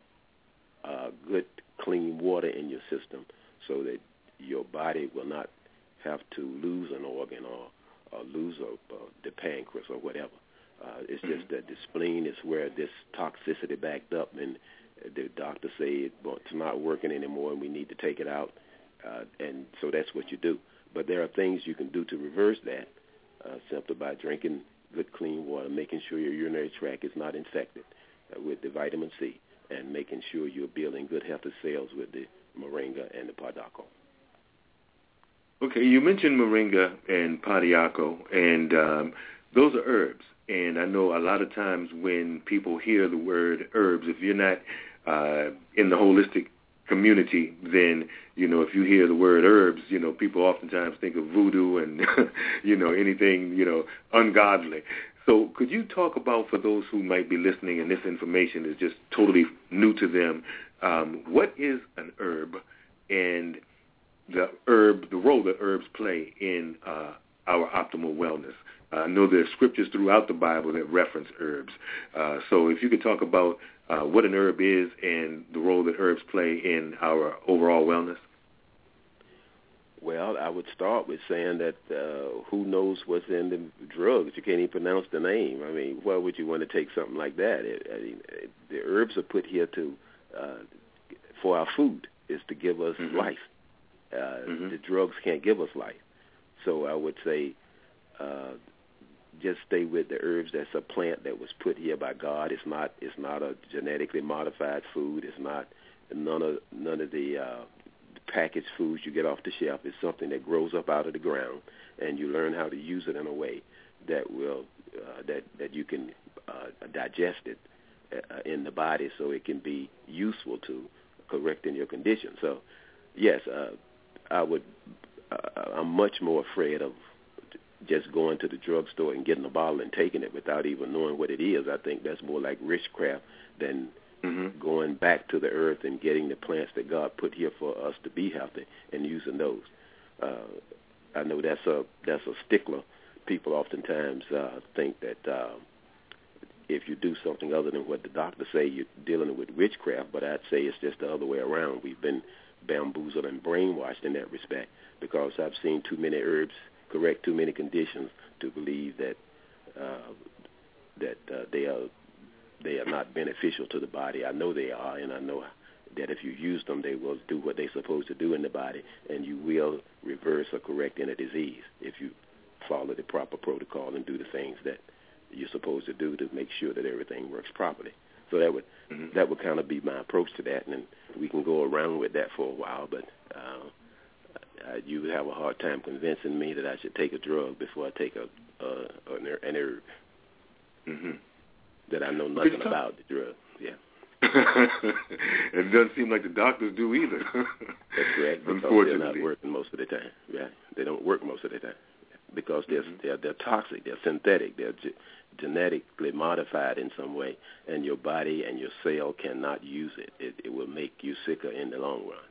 uh, good, clean water in your system so that your body will not have to lose an organ or, or lose a, uh, the pancreas or whatever. Uh, it's just that the spleen is where this toxicity backed up, and the doctor say it's not working anymore and we need to take it out. Uh, and so that's what you do. But there are things you can do to reverse that uh, simply by drinking good, clean water, making sure your urinary tract is not infected uh, with the vitamin C, and making sure you're building good, healthy cells with the moringa and the Partiaco.
Okay, you mentioned moringa and padiaco, and um, those are herbs. And I know a lot of times when people hear the word herbs, if you're not uh, in the holistic community, then, you know, if you hear the word herbs, you know, people oftentimes think of voodoo and, you know, anything, you know, ungodly. So could you talk about, for those who might be listening and this information is just totally new to them, um, what is an herb and the herb, the role that herbs play in uh, our optimal wellness? I know there are scriptures throughout the Bible that reference herbs. Uh, so if you could talk about uh, what an herb is and the role that herbs play in our overall wellness.
Well, I would start with saying that uh, who knows what's in the drugs? You can't even pronounce the name. I mean, why would you want to take something like that? It, I mean, it, the herbs are put here to uh, for our food, is to give us
mm-hmm.
life. Uh,
mm-hmm.
The drugs can't give us life. So I would say uh, just stay with the herbs. That's a plant that was put here by God. It's not. It's not a genetically modified food. It's not none of none of the uh, packaged foods you get off the shelf. Is something that grows up out of the ground, and you learn how to use it in a way that will uh, that that you can uh, digest it uh, in the body, so it can be useful to correcting your condition. So, yes, uh, I would. Uh, I'm much more afraid of just going to the drugstore and getting a bottle and taking it without even knowing what it is. I think that's more like witchcraft than
mm-hmm.
going back to the earth and getting the plants that God put here for us to be healthy and using those. Uh, I know that's a that's a stickler. People oftentimes uh, think that uh, if you do something other than what the doctors say, you're dealing with witchcraft, but I'd say it's just the other way around. We've been bamboozled and brainwashed in that respect, because I've seen too many herbs correct too many conditions to believe that uh, that uh, they are they are not beneficial to the body. I know they are, and I know that if you use them, they will do what they're supposed to do in the body, and you will reverse or correct any disease if you follow the proper protocol and do the things that you're supposed to do to make sure that everything works properly. So that would mm-hmm. that would kind of be my approach to that, and we can go around with that for a while, but uh, Uh, you would have a hard time convincing me that I should take a drug before I take a uh, an, an herb
mm-hmm.
that I know nothing about the drug. Yeah.
It doesn't seem like the doctors do either.
That's correct. Because they're not working most of the time. Yeah, they don't work most of the time because they're mm-hmm. they're, they're toxic. They're synthetic. They're ge- genetically modified in some way, and your body and your cell cannot use it. It, it will make you sicker in the long run.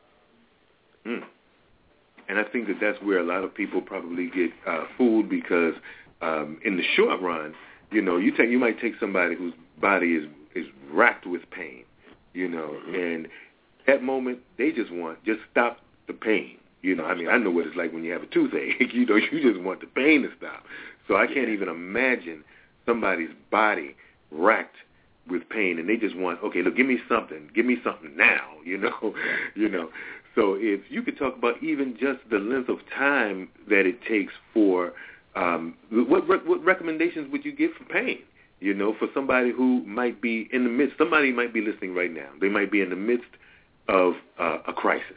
Mm. And I think that that's where a lot of people probably get uh, fooled, because um, in the short run, you know, you take you might take somebody whose body is is racked with pain, you know, mm-hmm. and that moment they just want just stop the pain. You know, I mean, I know what it's like when you have a toothache. You know, you just want the pain to stop. So I can't even imagine somebody's body racked with pain, and they just want, okay, look, give me something, give me something now. You know, you know. So if you could talk about even just the length of time that it takes for, um, what what recommendations would you give for pain? You know, for somebody who might be in the midst, somebody might be listening right now. They might be in the midst of uh, a crisis,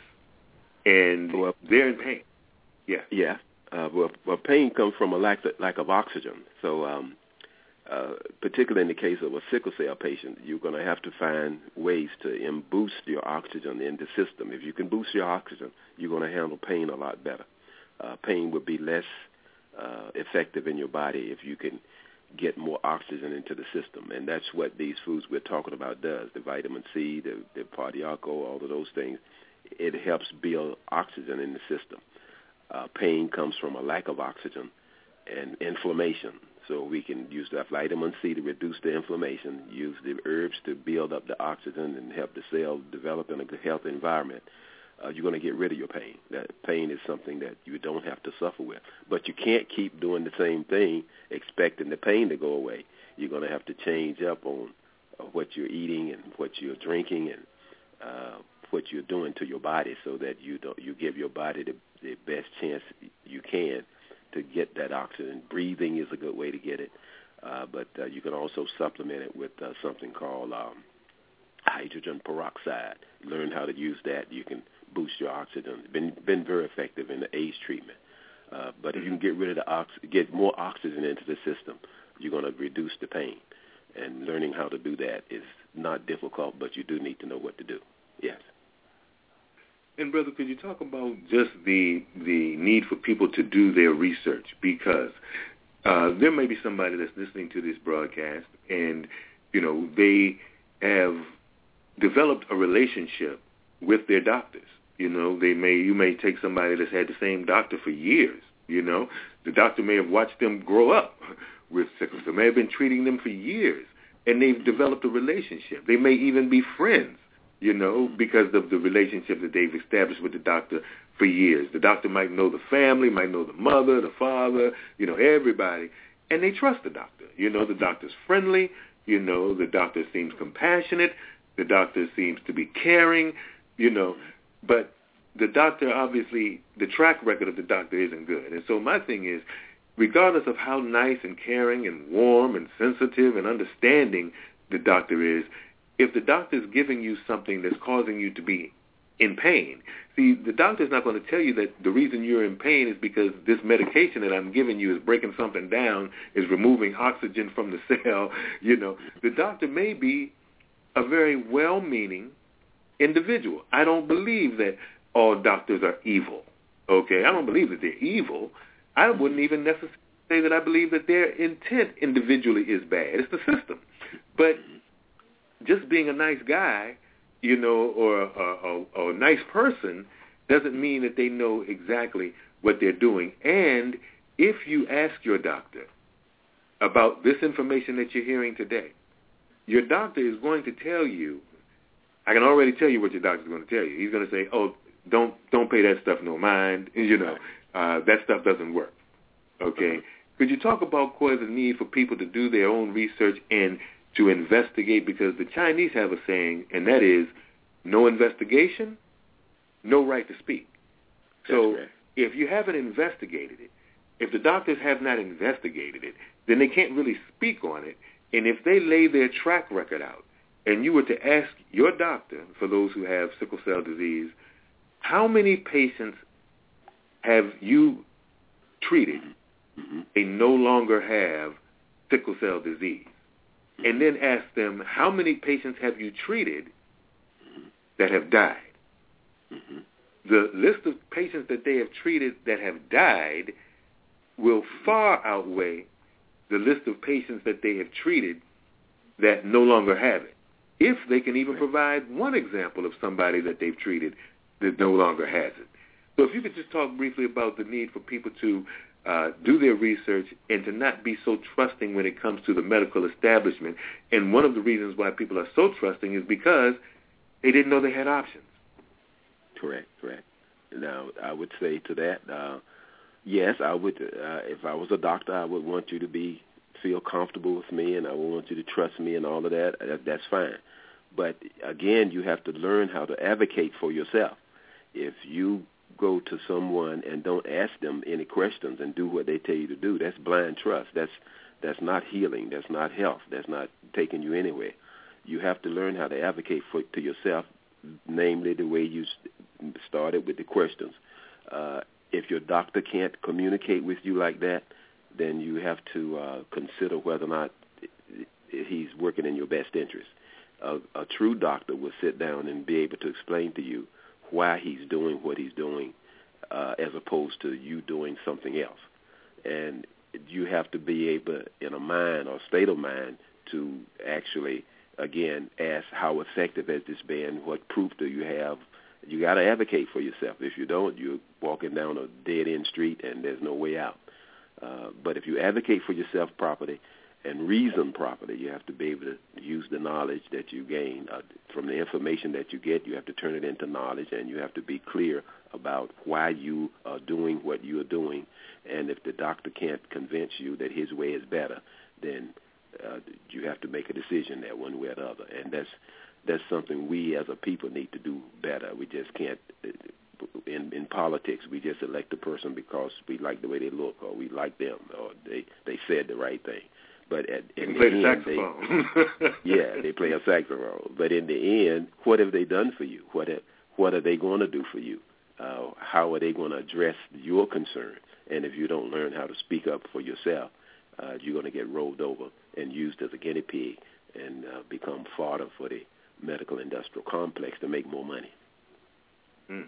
and well, they're in pain. Yeah.
Yeah. Uh, well, well, pain comes from a lack of, lack of oxygen. So um, Uh, particularly in the case of a sickle cell patient, you're going to have to find ways to in boost your oxygen in the system. If you can boost your oxygen, you're going to handle pain a lot better. Uh, pain would be less uh, effective in your body if you can get more oxygen into the system, and that's what these foods we're talking about does. The vitamin C, the, the Pardiaco, all of those things, it helps build oxygen in the system. Uh, pain comes from a lack of oxygen and inflammation. So we can use that vitamin C to reduce the inflammation, use the herbs to build up the oxygen and help the cell develop in a good healthy environment. Uh, you're going to get rid of your pain. That pain is something that you don't have to suffer with. But you can't keep doing the same thing expecting the pain to go away. You're going to have to change up on uh, what you're eating and what you're drinking and uh, what you're doing to your body, so that you don't you give your body the, the best chance you can to get that oxygen. Breathing is a good way to get it, uh, but uh, you can also supplement it with uh, something called um, hydrogen peroxide. Learn how to use that. You can boost your oxygen. It's been been very effective in the AIDS treatment. Uh, but if you can get rid of the ox, get more oxygen into the system, you're going to reduce the pain. And learning how to do that is not difficult, but you do need to know what to do. Yes.
And, brother, could you talk about just the the need for people to do their research? Because uh, there may be somebody that's listening to this broadcast and, you know, they have developed a relationship with their doctors. You know, they may you may take somebody that's had the same doctor for years. You know, the doctor may have watched them grow up with sickle cell, may have been treating them for years, and they've developed a relationship. They may even be friends, you know, because of the relationship that they've established with the doctor for years. The doctor might know the family, might know the mother, the father, you know, everybody, and they trust the doctor. You know, the doctor's friendly. You know, the doctor seems compassionate. The doctor seems to be caring, you know, but the doctor, obviously, the track record of the doctor isn't good. And so my thing is, regardless of how nice and caring and warm and sensitive and understanding the doctor is, if the doctor is giving you something that's causing you to be in pain, see, the doctor's not going to tell you that the reason you're in pain is because this medication that I'm giving you is breaking something down, is removing oxygen from the cell. You know, the doctor may be a very well-meaning individual. I don't believe that all doctors are evil, okay? I don't believe that they're evil. I wouldn't even necessarily say that I believe that their intent individually is bad. It's the system. But just being a nice guy, you know, or a, a, a, a nice person doesn't mean that they know exactly what they're doing. And if you ask your doctor about this information that you're hearing today, your doctor is going to tell you, I can already tell you what your doctor's going to tell you. He's going to say, oh, don't don't pay that stuff no mind. You know, uh, that stuff doesn't work. Okay? Could you talk about, Coy, the need for people to do their own research and to investigate? Because the Chinese have a saying, and that is, no investigation, no right to speak. So right. If you haven't investigated it, if the doctors have not investigated it, then they can't really speak on it. And if they lay their track record out, and you were to ask your doctor, for those who have sickle cell disease, how many patients have you treated mm-hmm. they no longer have sickle cell disease? Mm-hmm. And then ask them, how many patients have you treated mm-hmm. that have died? Mm-hmm. The list of patients that they have treated that have died will far outweigh the list of patients that they have treated that no longer have it, if they can even provide one example of somebody that they've treated that no longer has it. So if you could just talk briefly about the need for people to uh, do their research and to not be so trusting when it comes to the medical establishment. And one of the reasons why people are so trusting is because they didn't know they had options.
Correct, correct. Now, I would say to that, uh, yes, I would. Uh, if I was a doctor, I would want you to be feel comfortable with me, and I would want you to trust me and all of that. that. That's fine. But, again, you have to learn how to advocate for yourself. If you go to someone and don't ask them any questions and do what they tell you to do, that's blind trust. That's that's not healing. That's not health. That's not taking you anywhere. You have to learn how to advocate for to yourself, namely the way you started with the questions. Uh, if your doctor can't communicate with you like that, then you have to uh, consider whether or not he's working in your best interest. A, a true doctor will sit down and be able to explain to you why he's doing what he's doing uh, as opposed to you doing something else. And you have to be able, in a mind or state of mind, to actually, again, ask how effective has this been, what proof do you have. You got to advocate for yourself. If you don't, you're walking down a dead-end street and there's no way out. Uh, but if you advocate for yourself properly and reason properly, you have to be able to use the knowledge that you gain uh, from the information that you get. You have to turn it into knowledge, and you have to be clear about why you are doing what you are doing. And if the doctor can't convince you that his way is better, then uh, you have to make a decision that one way or the other. And that's that's something we as a people need to do better. We just can't. In, in politics, we just elect a person because we like the way they look, or we like them, or they, they said the right thing. But at, in
play
the
the
end,
saxophone.
they, yeah, they play a saxophone. But in the end, what have they done for you? What have, what are they going to do for you? Uh, how are they going to address your concern? And if you don't learn how to speak up for yourself, uh, you're going to get rolled over and used as a guinea pig and uh, become fodder for the medical industrial complex to make more money.
Mm.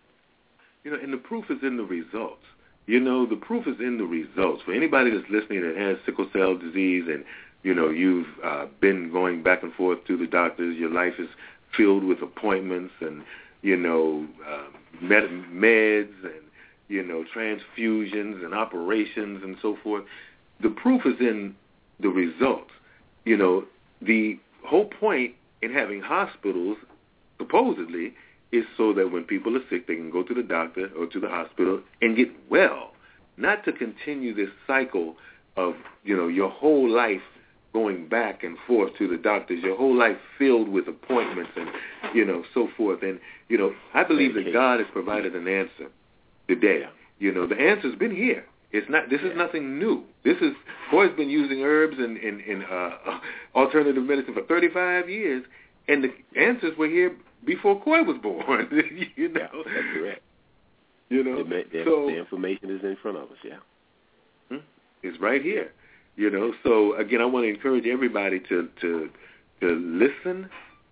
You know, and the proof is in the results. You know, the proof is in the results. For anybody that's listening that has sickle cell disease and, you know, you've uh, been going back and forth to the doctors, your life is filled with appointments and, you know, uh, med- meds and, you know, transfusions and operations and so forth. The proof is in the results. You know, the whole point in having hospitals, supposedly, is so that when people are sick, they can go to the doctor or to the hospital and get well, not to continue this cycle of, you know, your whole life going back and forth to the doctors, your whole life filled with appointments and, you know, so forth. And, you know, I believe that God has provided an answer today.
Yeah.
You know, the answer's been here. It's not. This is
yeah.
nothing new. This is, Coy's been using herbs and, and, and uh, alternative medicine for thirty-five years, and the answers were here before Coy was born. you know,
yeah, that's correct.
You know,
the, the,
so
the information is in front of us. Yeah,
it's right here. You know, so again, I want to encourage everybody to to to listen,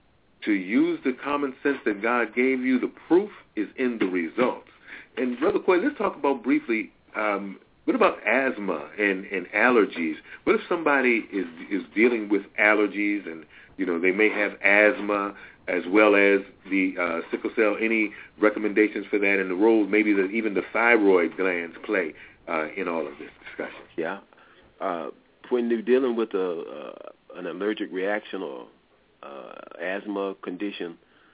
to use the common sense that God gave you. The proof is in the results. And Brother Coy, let's talk about briefly. Um, what about asthma and, and allergies? What if somebody is is dealing with allergies and, you know, they may have asthma as well as the uh, sickle cell? Any recommendations for that, and the role maybe that even the thyroid glands play uh, in all of this discussion?
Yeah. Uh, when you're dealing with a, uh, an allergic reaction or uh, asthma condition,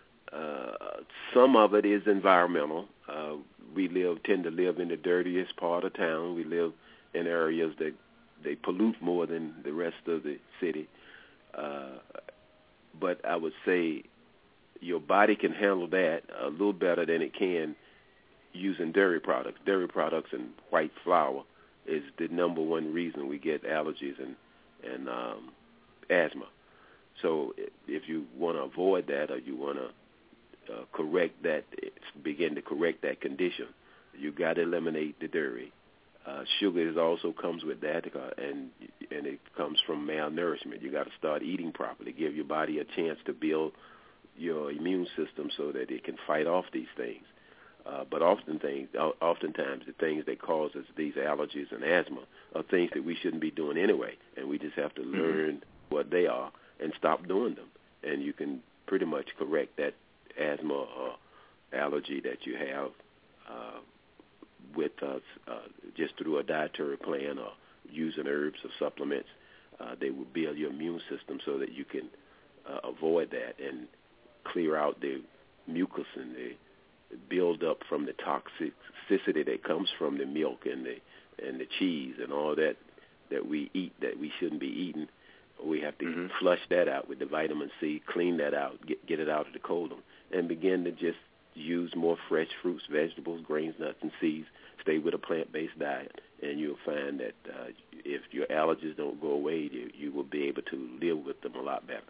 uh, some of it is environmental. Uh, we live tend to live in the dirtiest part of town. We live in areas that they pollute more than the rest of the city. Uh, but I would say your body can handle that a little better than it can using dairy products. Dairy products and white flour is the number one reason we get allergies and, and um, asthma. So if you want to avoid that or you want to Uh, correct that, begin to correct that condition, you got to eliminate the dairy. Uh, sugar is also comes with that, uh, and and it comes from malnourishment. You got to start eating properly, give your body a chance to build your immune system so that it can fight off these things. Uh, but often things, oftentimes the things that causes these allergies and asthma are things that we shouldn't be doing anyway, and we just have to learn mm-hmm. what they are and stop doing them. And you can pretty much correct that asthma or allergy that you have uh, with uh, uh, just through a dietary plan or using herbs or supplements. Uh, they will build your immune system so that you can uh, avoid that and clear out the mucus and the build up from the toxicity that comes from the milk and the and the cheese and all that that we eat that we shouldn't be eating. We have to mm-hmm. flush that out with the vitamin C, clean that out, get, get it out of the colon, and begin to just use more fresh fruits, vegetables, grains, nuts, and seeds. Stay with a plant-based diet, and you'll find that uh, if your allergies don't go away, you, you will be able to live with them a lot better.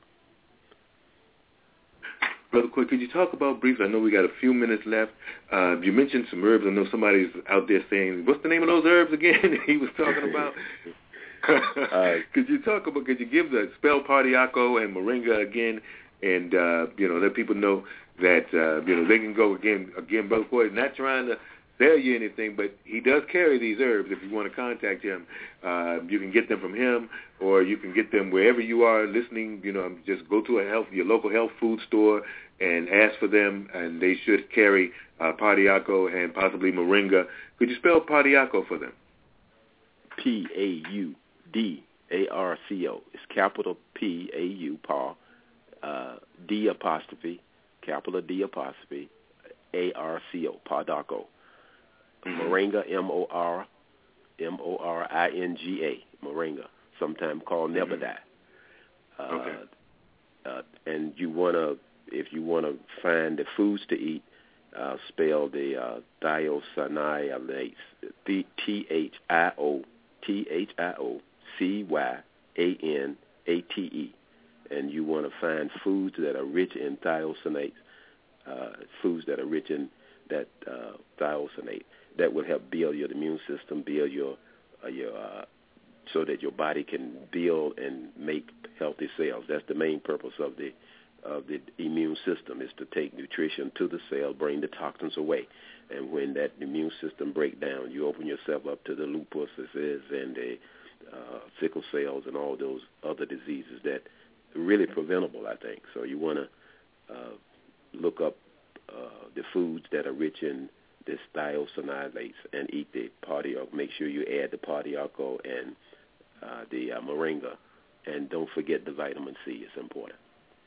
Brother Coy, could you talk about briefly, I know we got a few minutes left, uh, you mentioned some herbs. I know somebody's out there saying, what's the name of those herbs again he was talking about? uh, could you talk about, could you give the spell Pardiaco and Moringa again, and, uh, you know, let people know that, uh, you know, they can go again, again, Brother Coy is not trying to sell you anything, but he does carry these herbs. If you want to contact him, uh, you can get them from him, or you can get them wherever you are listening. You know, just go to a health, your local health food store and ask for them, and they should carry uh, Pardiaco and possibly Moringa. Could you spell Pardiaco for them?
P A U D A R C O. It's capital P A U, Paul, uh, D apostrophe, capital D apostrophe, A R C O, Pardiaco. Mm-hmm. Moringa, M O R, M O R I N G A, Moringa, sometimes called mm-hmm. Nebadai. Uh,
okay.
Uh, and you want to, if you want to find the foods to eat, uh, spell the uh, thiocyanate, T H I O T H I O C Y A N A T E. And you want to find foods that are rich in thiocyanates, uh, foods that are rich in that uh, thiosinate that will help build your immune system, build your uh, your uh, so that your body can build and make healthy cells. That's the main purpose of the of the immune system, is to take nutrition to the cell, bring the toxins away. And when that immune system breaks down, you open yourself up to the lupus and the uh, sickle cells and all those other diseases that are really preventable, I think. So you want to uh, look up uh, the foods that are rich in this thiosinates and eat the Partiaco. Make sure you add the Partiaco and uh, the uh, moringa. And don't forget the vitamin C. It's important.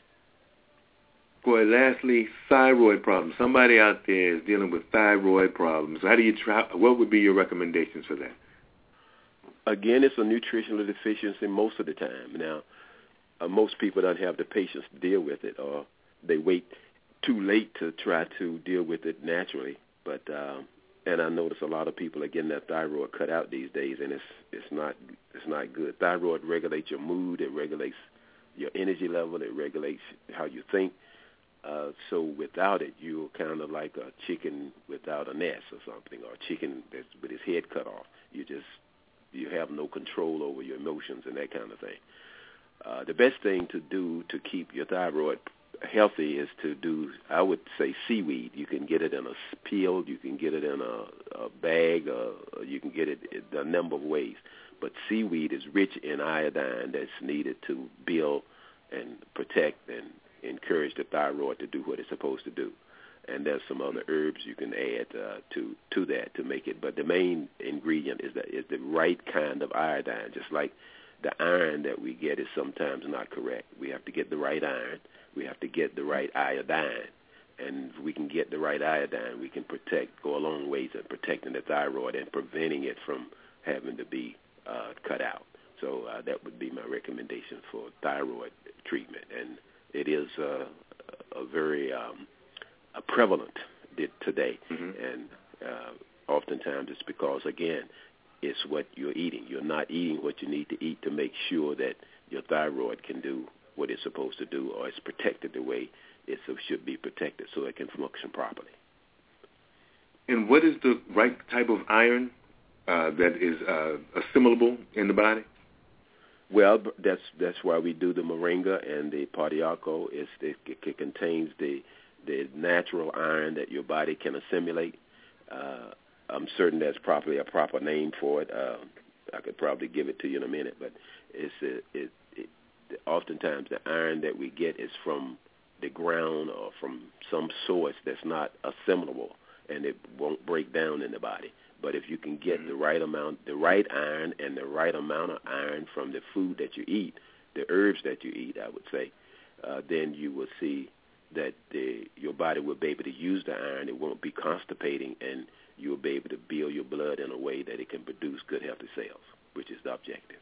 Boy, lastly, thyroid problems. Somebody out there is dealing with thyroid problems. How do you try? What would be your recommendations for that?
Again, it's a nutritional deficiency most of the time. Now, uh, most people don't have the patience to deal with it, or they wait too late to try to deal with it naturally. But um, and I notice a lot of people are getting their thyroid cut out these days, and it's it's not it's not good. Thyroid regulates your mood, it regulates your energy level, it regulates how you think. Uh, so without it, you're kind of like a chicken without a nest or something, or a chicken that's with his head cut off. You just you have no control over your emotions and that kind of thing. Uh, the best thing to do to keep your thyroid healthy is to do, I would say, seaweed. You can get it in a peel, you can get it in a, a bag, or you can get it in a number of ways. But seaweed is rich in iodine that's needed to build and protect and encourage the thyroid to do what it's supposed to do. And there's some other herbs you can add uh, to to that to make it. But the main ingredient is that is the right kind of iodine. Just like the iron that we get is sometimes not correct. We have to get the right iron. We have to get the right iodine. And if we can get the right iodine, we can protect, go a long ways in protecting the thyroid and preventing it from having to be uh, cut out. So uh, that would be my recommendation for thyroid treatment. And it is uh, a very um, a prevalent today, mm-hmm. and uh, oftentimes it's because, again, it's what you're eating. You're not eating what you need to eat to make sure that your thyroid can do what it's supposed to do, or it's protected the way it should be protected so it can function properly.
And what is the right type of iron uh, that is uh, assimilable in the body?
Well, that's that's why we do the moringa and the Partiaco. It's, it, it contains the the natural iron that your body can assimilate. Uh, I'm certain that's probably a proper name for it. Uh, I could probably give it to you in a minute, but it's it, it, it, oftentimes the iron that we get is from the ground or from some source that's not assimilable, and it won't break down in the body. But if you can get the right amount, the right iron and the right amount of iron from the food that you eat, the herbs that you eat, I would say, uh, then you will see that the, your body will be able to use the iron. It won't be constipating, and you'll be able to build your blood in a way that it can produce good, healthy cells, which is the objective.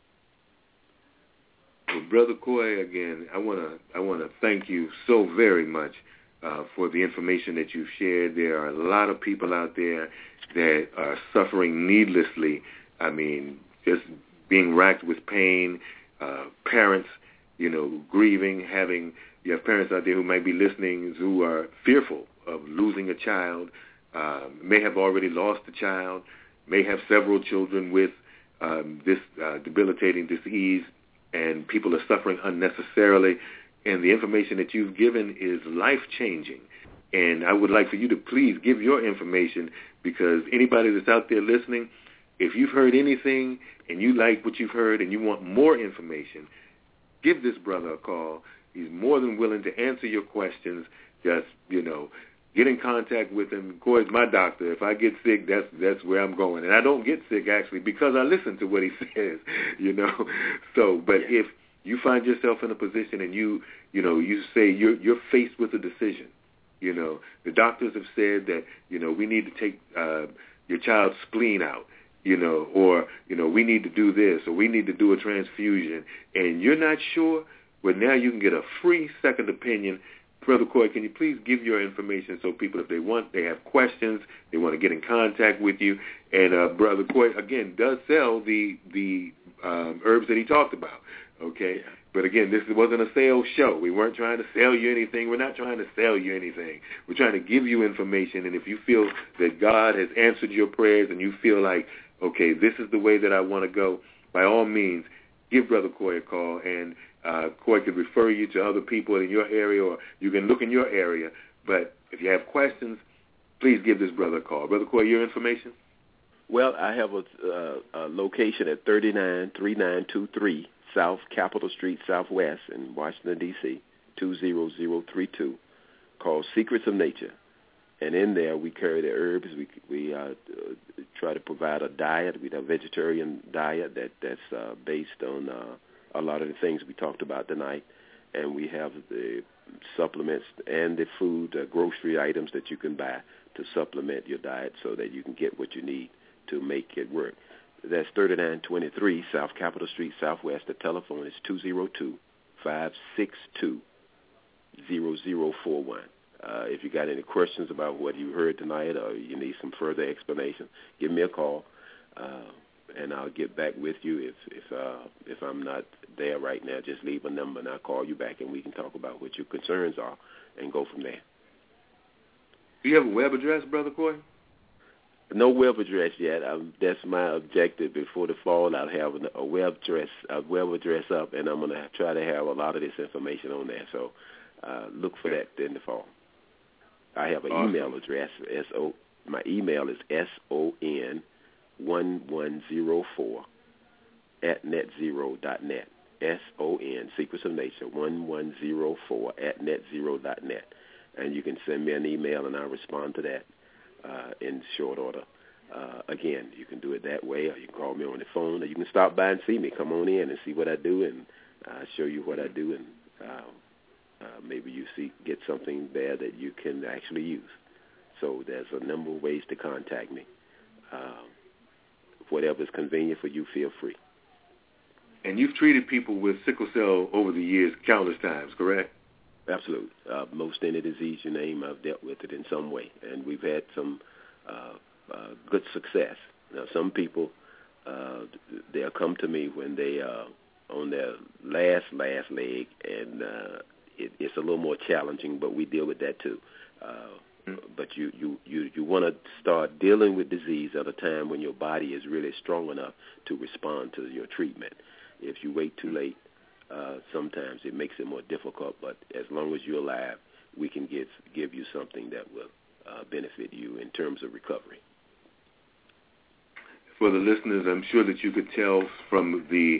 Well, Brother Coy, again, I want to I want to thank you so very much uh, for the information that you've shared. There are a lot of people out there that are suffering needlessly. I mean, just being racked with pain, uh, parents, you know, grieving, having, you have parents out there who might be listening who are fearful of losing a child, uh, may have already lost a child, may have several children with um, this uh, debilitating disease, and people are suffering unnecessarily. And the information that you've given is life-changing. And I would like for you to please give your information, because anybody that's out there listening, if you've heard anything and you like what you've heard and you want more information, give this brother a call. He's more than willing to answer your questions. Just, you know, get in contact with him. Coy's my doctor. If I get sick, that's that's where I'm going. And I don't get sick, actually, because I listen to what he says, you know. So, but yeah. If you find yourself in a position and you, you know, you say you're you're faced with a decision, you know, the doctors have said that, you know, we need to take uh, your child's spleen out, you know, or, you know, we need to do this, or we need to do a transfusion, and you're not sure, well, now you can get a free second opinion. Brother Coy, can you please give your information so people, if they want, they have questions, they want to get in contact with you. And uh, Brother Coy, again, does sell the the um, herbs that he talked about. okay?
Yeah.
But again, this wasn't a sales show. We weren't trying to sell you anything. We're not trying to sell you anything. We're trying to give you information, and if you feel that God has answered your prayers and you feel like, okay, this is the way that I want to go, by all means, give Brother Coy a call, and uh, Coy could refer you to other people in your area, or you can look in your area. But if you have questions, please give this brother a call. Brother Coy, your information?
Well, I have a, uh, a location at thirty-nine thirty-nine twenty-three South Capitol Street Southwest in Washington, D C, two zero zero three two, called Secrets of Nature. And in there, we carry the herbs. We we uh, try to provide a diet. We have a vegetarian diet that, that's uh, based on uh, a lot of the things we talked about tonight. And we have the supplements and the food, uh, grocery items that you can buy to supplement your diet so that you can get what you need to make it work. That's thirty-nine twenty-three South Capitol Street Southwest. The telephone is two zero two, five six two, zero zero four one. Uh, if you got any questions about what you heard tonight or you need some further explanation, give me a call, uh, and I'll get back with you. If if uh, if I'm not there right now, just leave a number and I'll call you back and we can talk about what your concerns are and go from there.
Do you have a web address, Brother Coy?
No web address yet. Um, that's my objective before the fall. I'll have a web address, a web address up, and I'm going to try to have a lot of this information on there. So uh, look for that in the fall. I have an awesome. email address. S O. My email is S O N one one zero four at net zero dot net. S O N Secrets of Nature one one zero four at net zero dot net. And you can send me an email, and I'll respond to that uh, in short order. Uh, again, you can do it that way, or you can call me on the phone, or you can stop by and see me. Come on in and see what I do, and uh, show you what I do, and uh, uh, maybe you see get something there that you can actually use. So there's a number of ways to contact me. Uh, whatever is convenient for you, feel free.
And you've treated people with sickle cell over the years countless times, correct?
Absolutely. Uh, most any disease you name, I've dealt with it in some way, and we've had some uh, uh, good success. Now, some people, uh, they'll come to me when they are on their last, last leg, and uh, it, it's a little more challenging, but we deal with that too. Uh, mm-hmm. But you, you, you, you want to start dealing with disease at a time when your body is really strong enough to respond to your treatment. If you wait too late, Uh, sometimes it makes it more difficult, but as long as you're alive, we can give give you something that will uh, benefit you in terms of recovery.
For the listeners, I'm sure that you could tell from the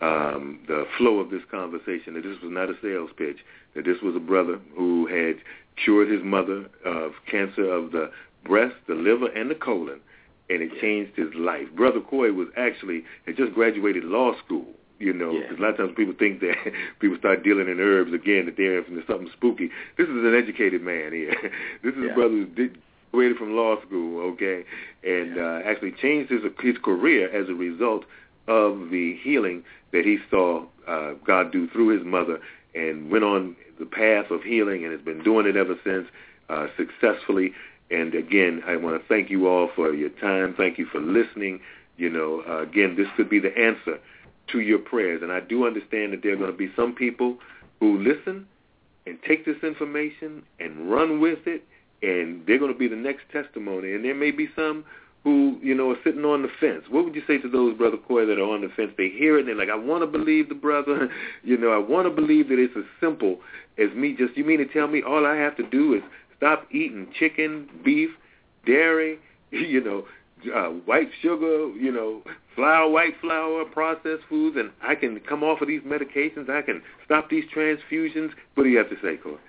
um, the flow of this conversation that this was not a sales pitch, that this was a brother who had cured his mother of cancer of the breast, the liver, and the colon, and it changed his life. Brother Coy was actually, had just graduated law school. You know, because yeah. a lot of times people think that people start dealing in herbs again, that they're into something spooky. This is an educated man here. This is yeah. a brother who did, graduated from law school, okay, and yeah. uh, actually changed his his career as a result of the healing that he saw uh, God do through his mother, and went on the path of healing and has been doing it ever since uh, successfully. And again, I want to thank you all for your time. Thank you for listening. You know, uh, again, this could be the answer to your prayers. And I do understand that there are going to be some people who listen and take this information and run with it, and they're going to be the next testimony. And there may be some who, you know, are sitting on the fence. What would you say to those, Brother Coy, that are on the fence? They hear it, and they're like, I want to believe the brother. You know, I want to believe that it's as simple as me just, you mean to tell me all I have to do is stop eating chicken, beef, dairy, you know, Uh, white sugar, you know, flour, white flour, processed foods, and I can come off of these medications. I can stop these transfusions. What do you have to say, Coy?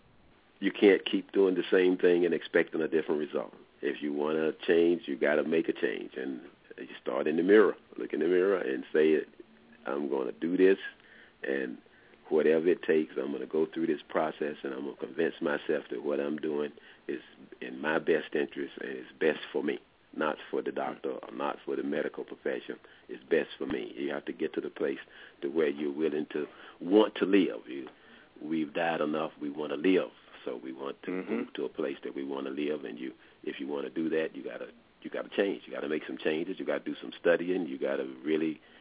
You can't keep doing the same thing and expecting a different result. If you want to change, you got to make a change. And you start in the mirror. Look in the mirror and say, I'm going to do this, and whatever it takes, I'm going to go through this process, and I'm going to convince myself that what I'm doing is in my best interest and is best for me. Not for the doctor or not for the medical profession. It's best for me. You have to get to the place to where you're willing to want to live. You, we've died enough. We want to live. So we want to mm-hmm. move to a place that we want to live. And you, if you want to do that, you gotta you gotta change. You gotta make some changes. You gotta do some studying. You gotta really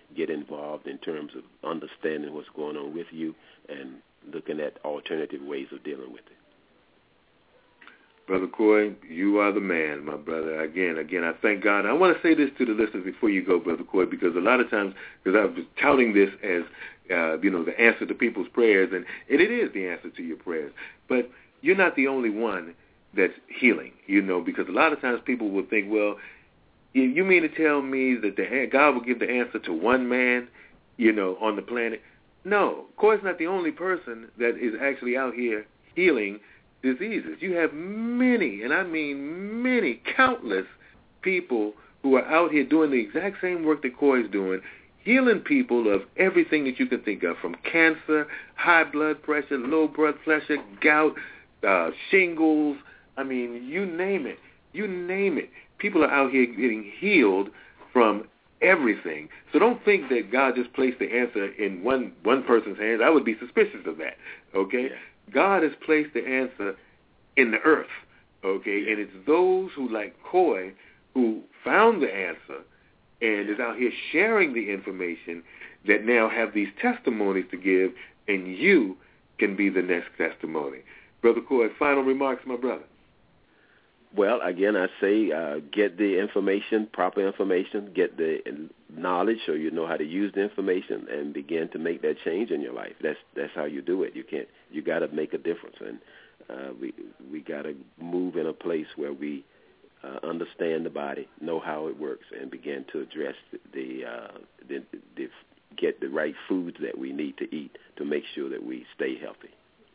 get involved in terms of understanding what's going on with you and looking at alternative ways of dealing with it.
Brother Coy, you are the man, my brother. Again, again, I thank God. I want to say this to the listeners before you go, Brother Coy, because a lot of times, because I was touting this as, uh, you know, the answer to people's prayers, and, and it is the answer to your prayers. But you're not the only one that's healing, you know, because a lot of times people will think, well, you mean to tell me that the God will give the answer to one man, you know, on the planet? No, Coy's not the only person that is actually out here healing diseases. You have many, and I mean many, countless people who are out here doing the exact same work that Coy's doing, healing people of everything that you can think of, from cancer, high blood pressure, low blood pressure, gout, uh, shingles. I mean, you name it. You name it. People are out here getting healed from everything. So don't think that God just placed the answer in one, one person's hands. I would be suspicious of that, okay? Yeah. God has placed the answer in the earth, okay? Yeah. And it's those who, like Coy, who found the answer and is out here sharing the information that now have these testimonies to give, and you can be the next testimony. Brother Coy, final remarks, my brother.
Well, again, I say uh, get the information, proper information, get the knowledge so you know how to use the information, and begin to make that change in your life. That's that's how you do it. You can't. You got to make a difference, and uh, we we got to move in a place where we uh, understand the body, know how it works, and begin to address the the, uh, the the get the right foods that we need to eat to make sure that we stay healthy.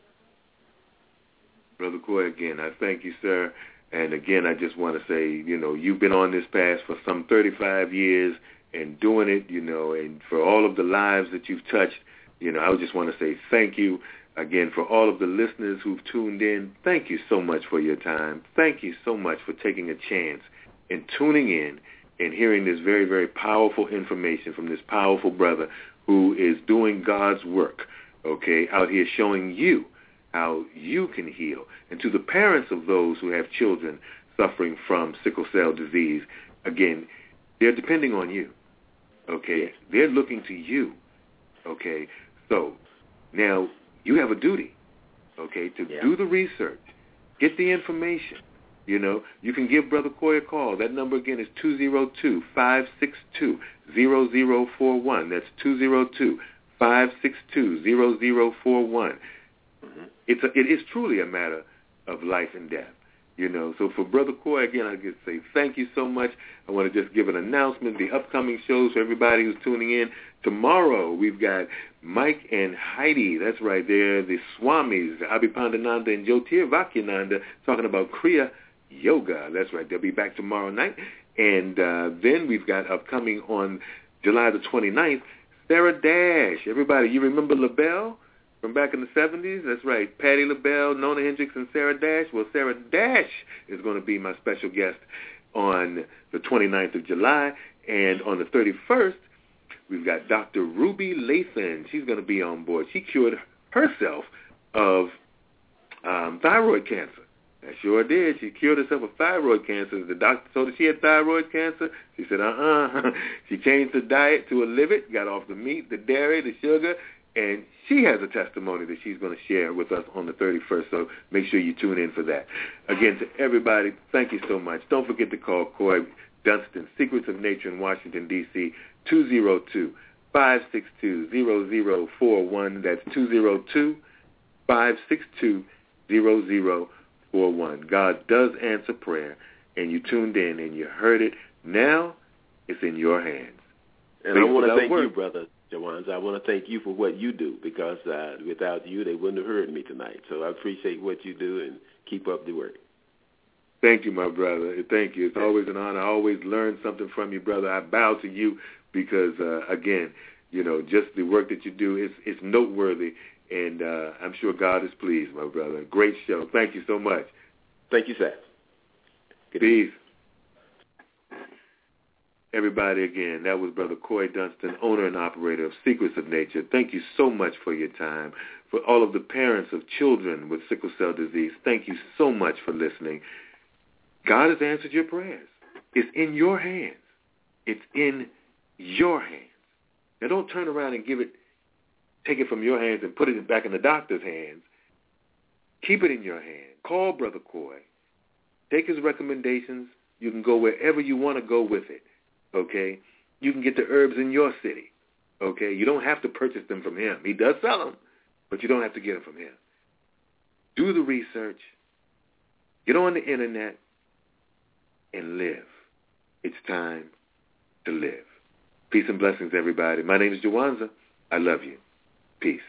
Brother Coy, again, I thank you, sir. And again, I just want to say, you know, you've been on this path for some thirty-five years and doing it, you know, and for all of the lives that you've touched, you know, I just want to say thank you. Again, for all of the listeners who've tuned in, thank you so much for your time. Thank you so much for taking a chance and tuning in and hearing this very, very powerful information from this powerful brother who is doing God's work, okay, out here showing you how you can heal. And to the parents of those who have children suffering from sickle cell disease, again, they're depending on you, okay? They're looking to you, okay? So now you have a duty, okay, to yeah. do the research, get the information. You know, you can give Brother Coy a call. That number again is two zero two, five six two, zero zero four one. That's two zero two, five six two, zero zero four one. Mm-hmm. It's a, it is truly a matter of life and death, you know. So for Brother Coy, again, I just say thank you so much. I want to just give an announcement, the upcoming shows for everybody who's tuning in. Tomorrow we've got Mike and Heidi, that's right, they're the Swamis, Abhipandananda and Jyotirvakyananda, talking about Kriya Yoga. That's right, they'll be back tomorrow night. And uh, then we've got upcoming on July the twenty-ninth, Sarah Dash. Everybody, you remember LaBelle from back in the seventies? That's right. Patti LaBelle, Nona Hendrix, and Sarah Dash. Well, Sarah Dash is going to be my special guest on the twenty-ninth of July. And on the thirty-first, we've got Doctor Ruby Lathan. She's going to be on board. She cured herself of um, thyroid cancer. I sure did. She cured herself of thyroid cancer. The doctor told her she had thyroid cancer. She said, uh-uh. She changed her diet to a livet, got off the meat, the dairy, the sugar, and she has a testimony that she's going to share with us on the thirty-first, so make sure you tune in for that. Again, to everybody, thank you so much. Don't forget to call Coy Dunston, Secrets of Nature in Washington, D C, two zero two, five six two, zero zero four one. That's two zero two, five six two, zero zero four one. God does answer prayer, and you tuned in and you heard it. Now it's in your hands.
And Please I want to thank work. you, Brother Jawans. I want to thank you for what you do, because uh, without you, they wouldn't have heard me tonight. So I appreciate what you do, and keep up the work.
Thank you, my brother. Thank you. It's always an honor. I always learn something from you, brother. I bow to you because, uh, again, you know, just the work that you do is it's noteworthy, and uh, I'm sure God is pleased, my brother. Great show. Thank you so much.
Thank you, sir.
Good Peace. Everybody, again, that was Brother Coy Dunston, owner and operator of Secrets of Nature. Thank you so much for your time. For all of the parents of children with sickle cell disease, thank you so much for listening. God has answered your prayers. It's in your hands. It's in your hands. Now, don't turn around and give it, take it from your hands and put it back in the doctor's hands. Keep it in your hand. Call Brother Coy. Take his recommendations. You can go wherever you want to go with it, okay? You can get the herbs in your city, okay? You don't have to purchase them from him. He does sell them, but you don't have to get them from him. Do the research. Get on the internet and live. It's time to live. Peace and blessings, everybody. My name is Jawanza. I love you. Peace.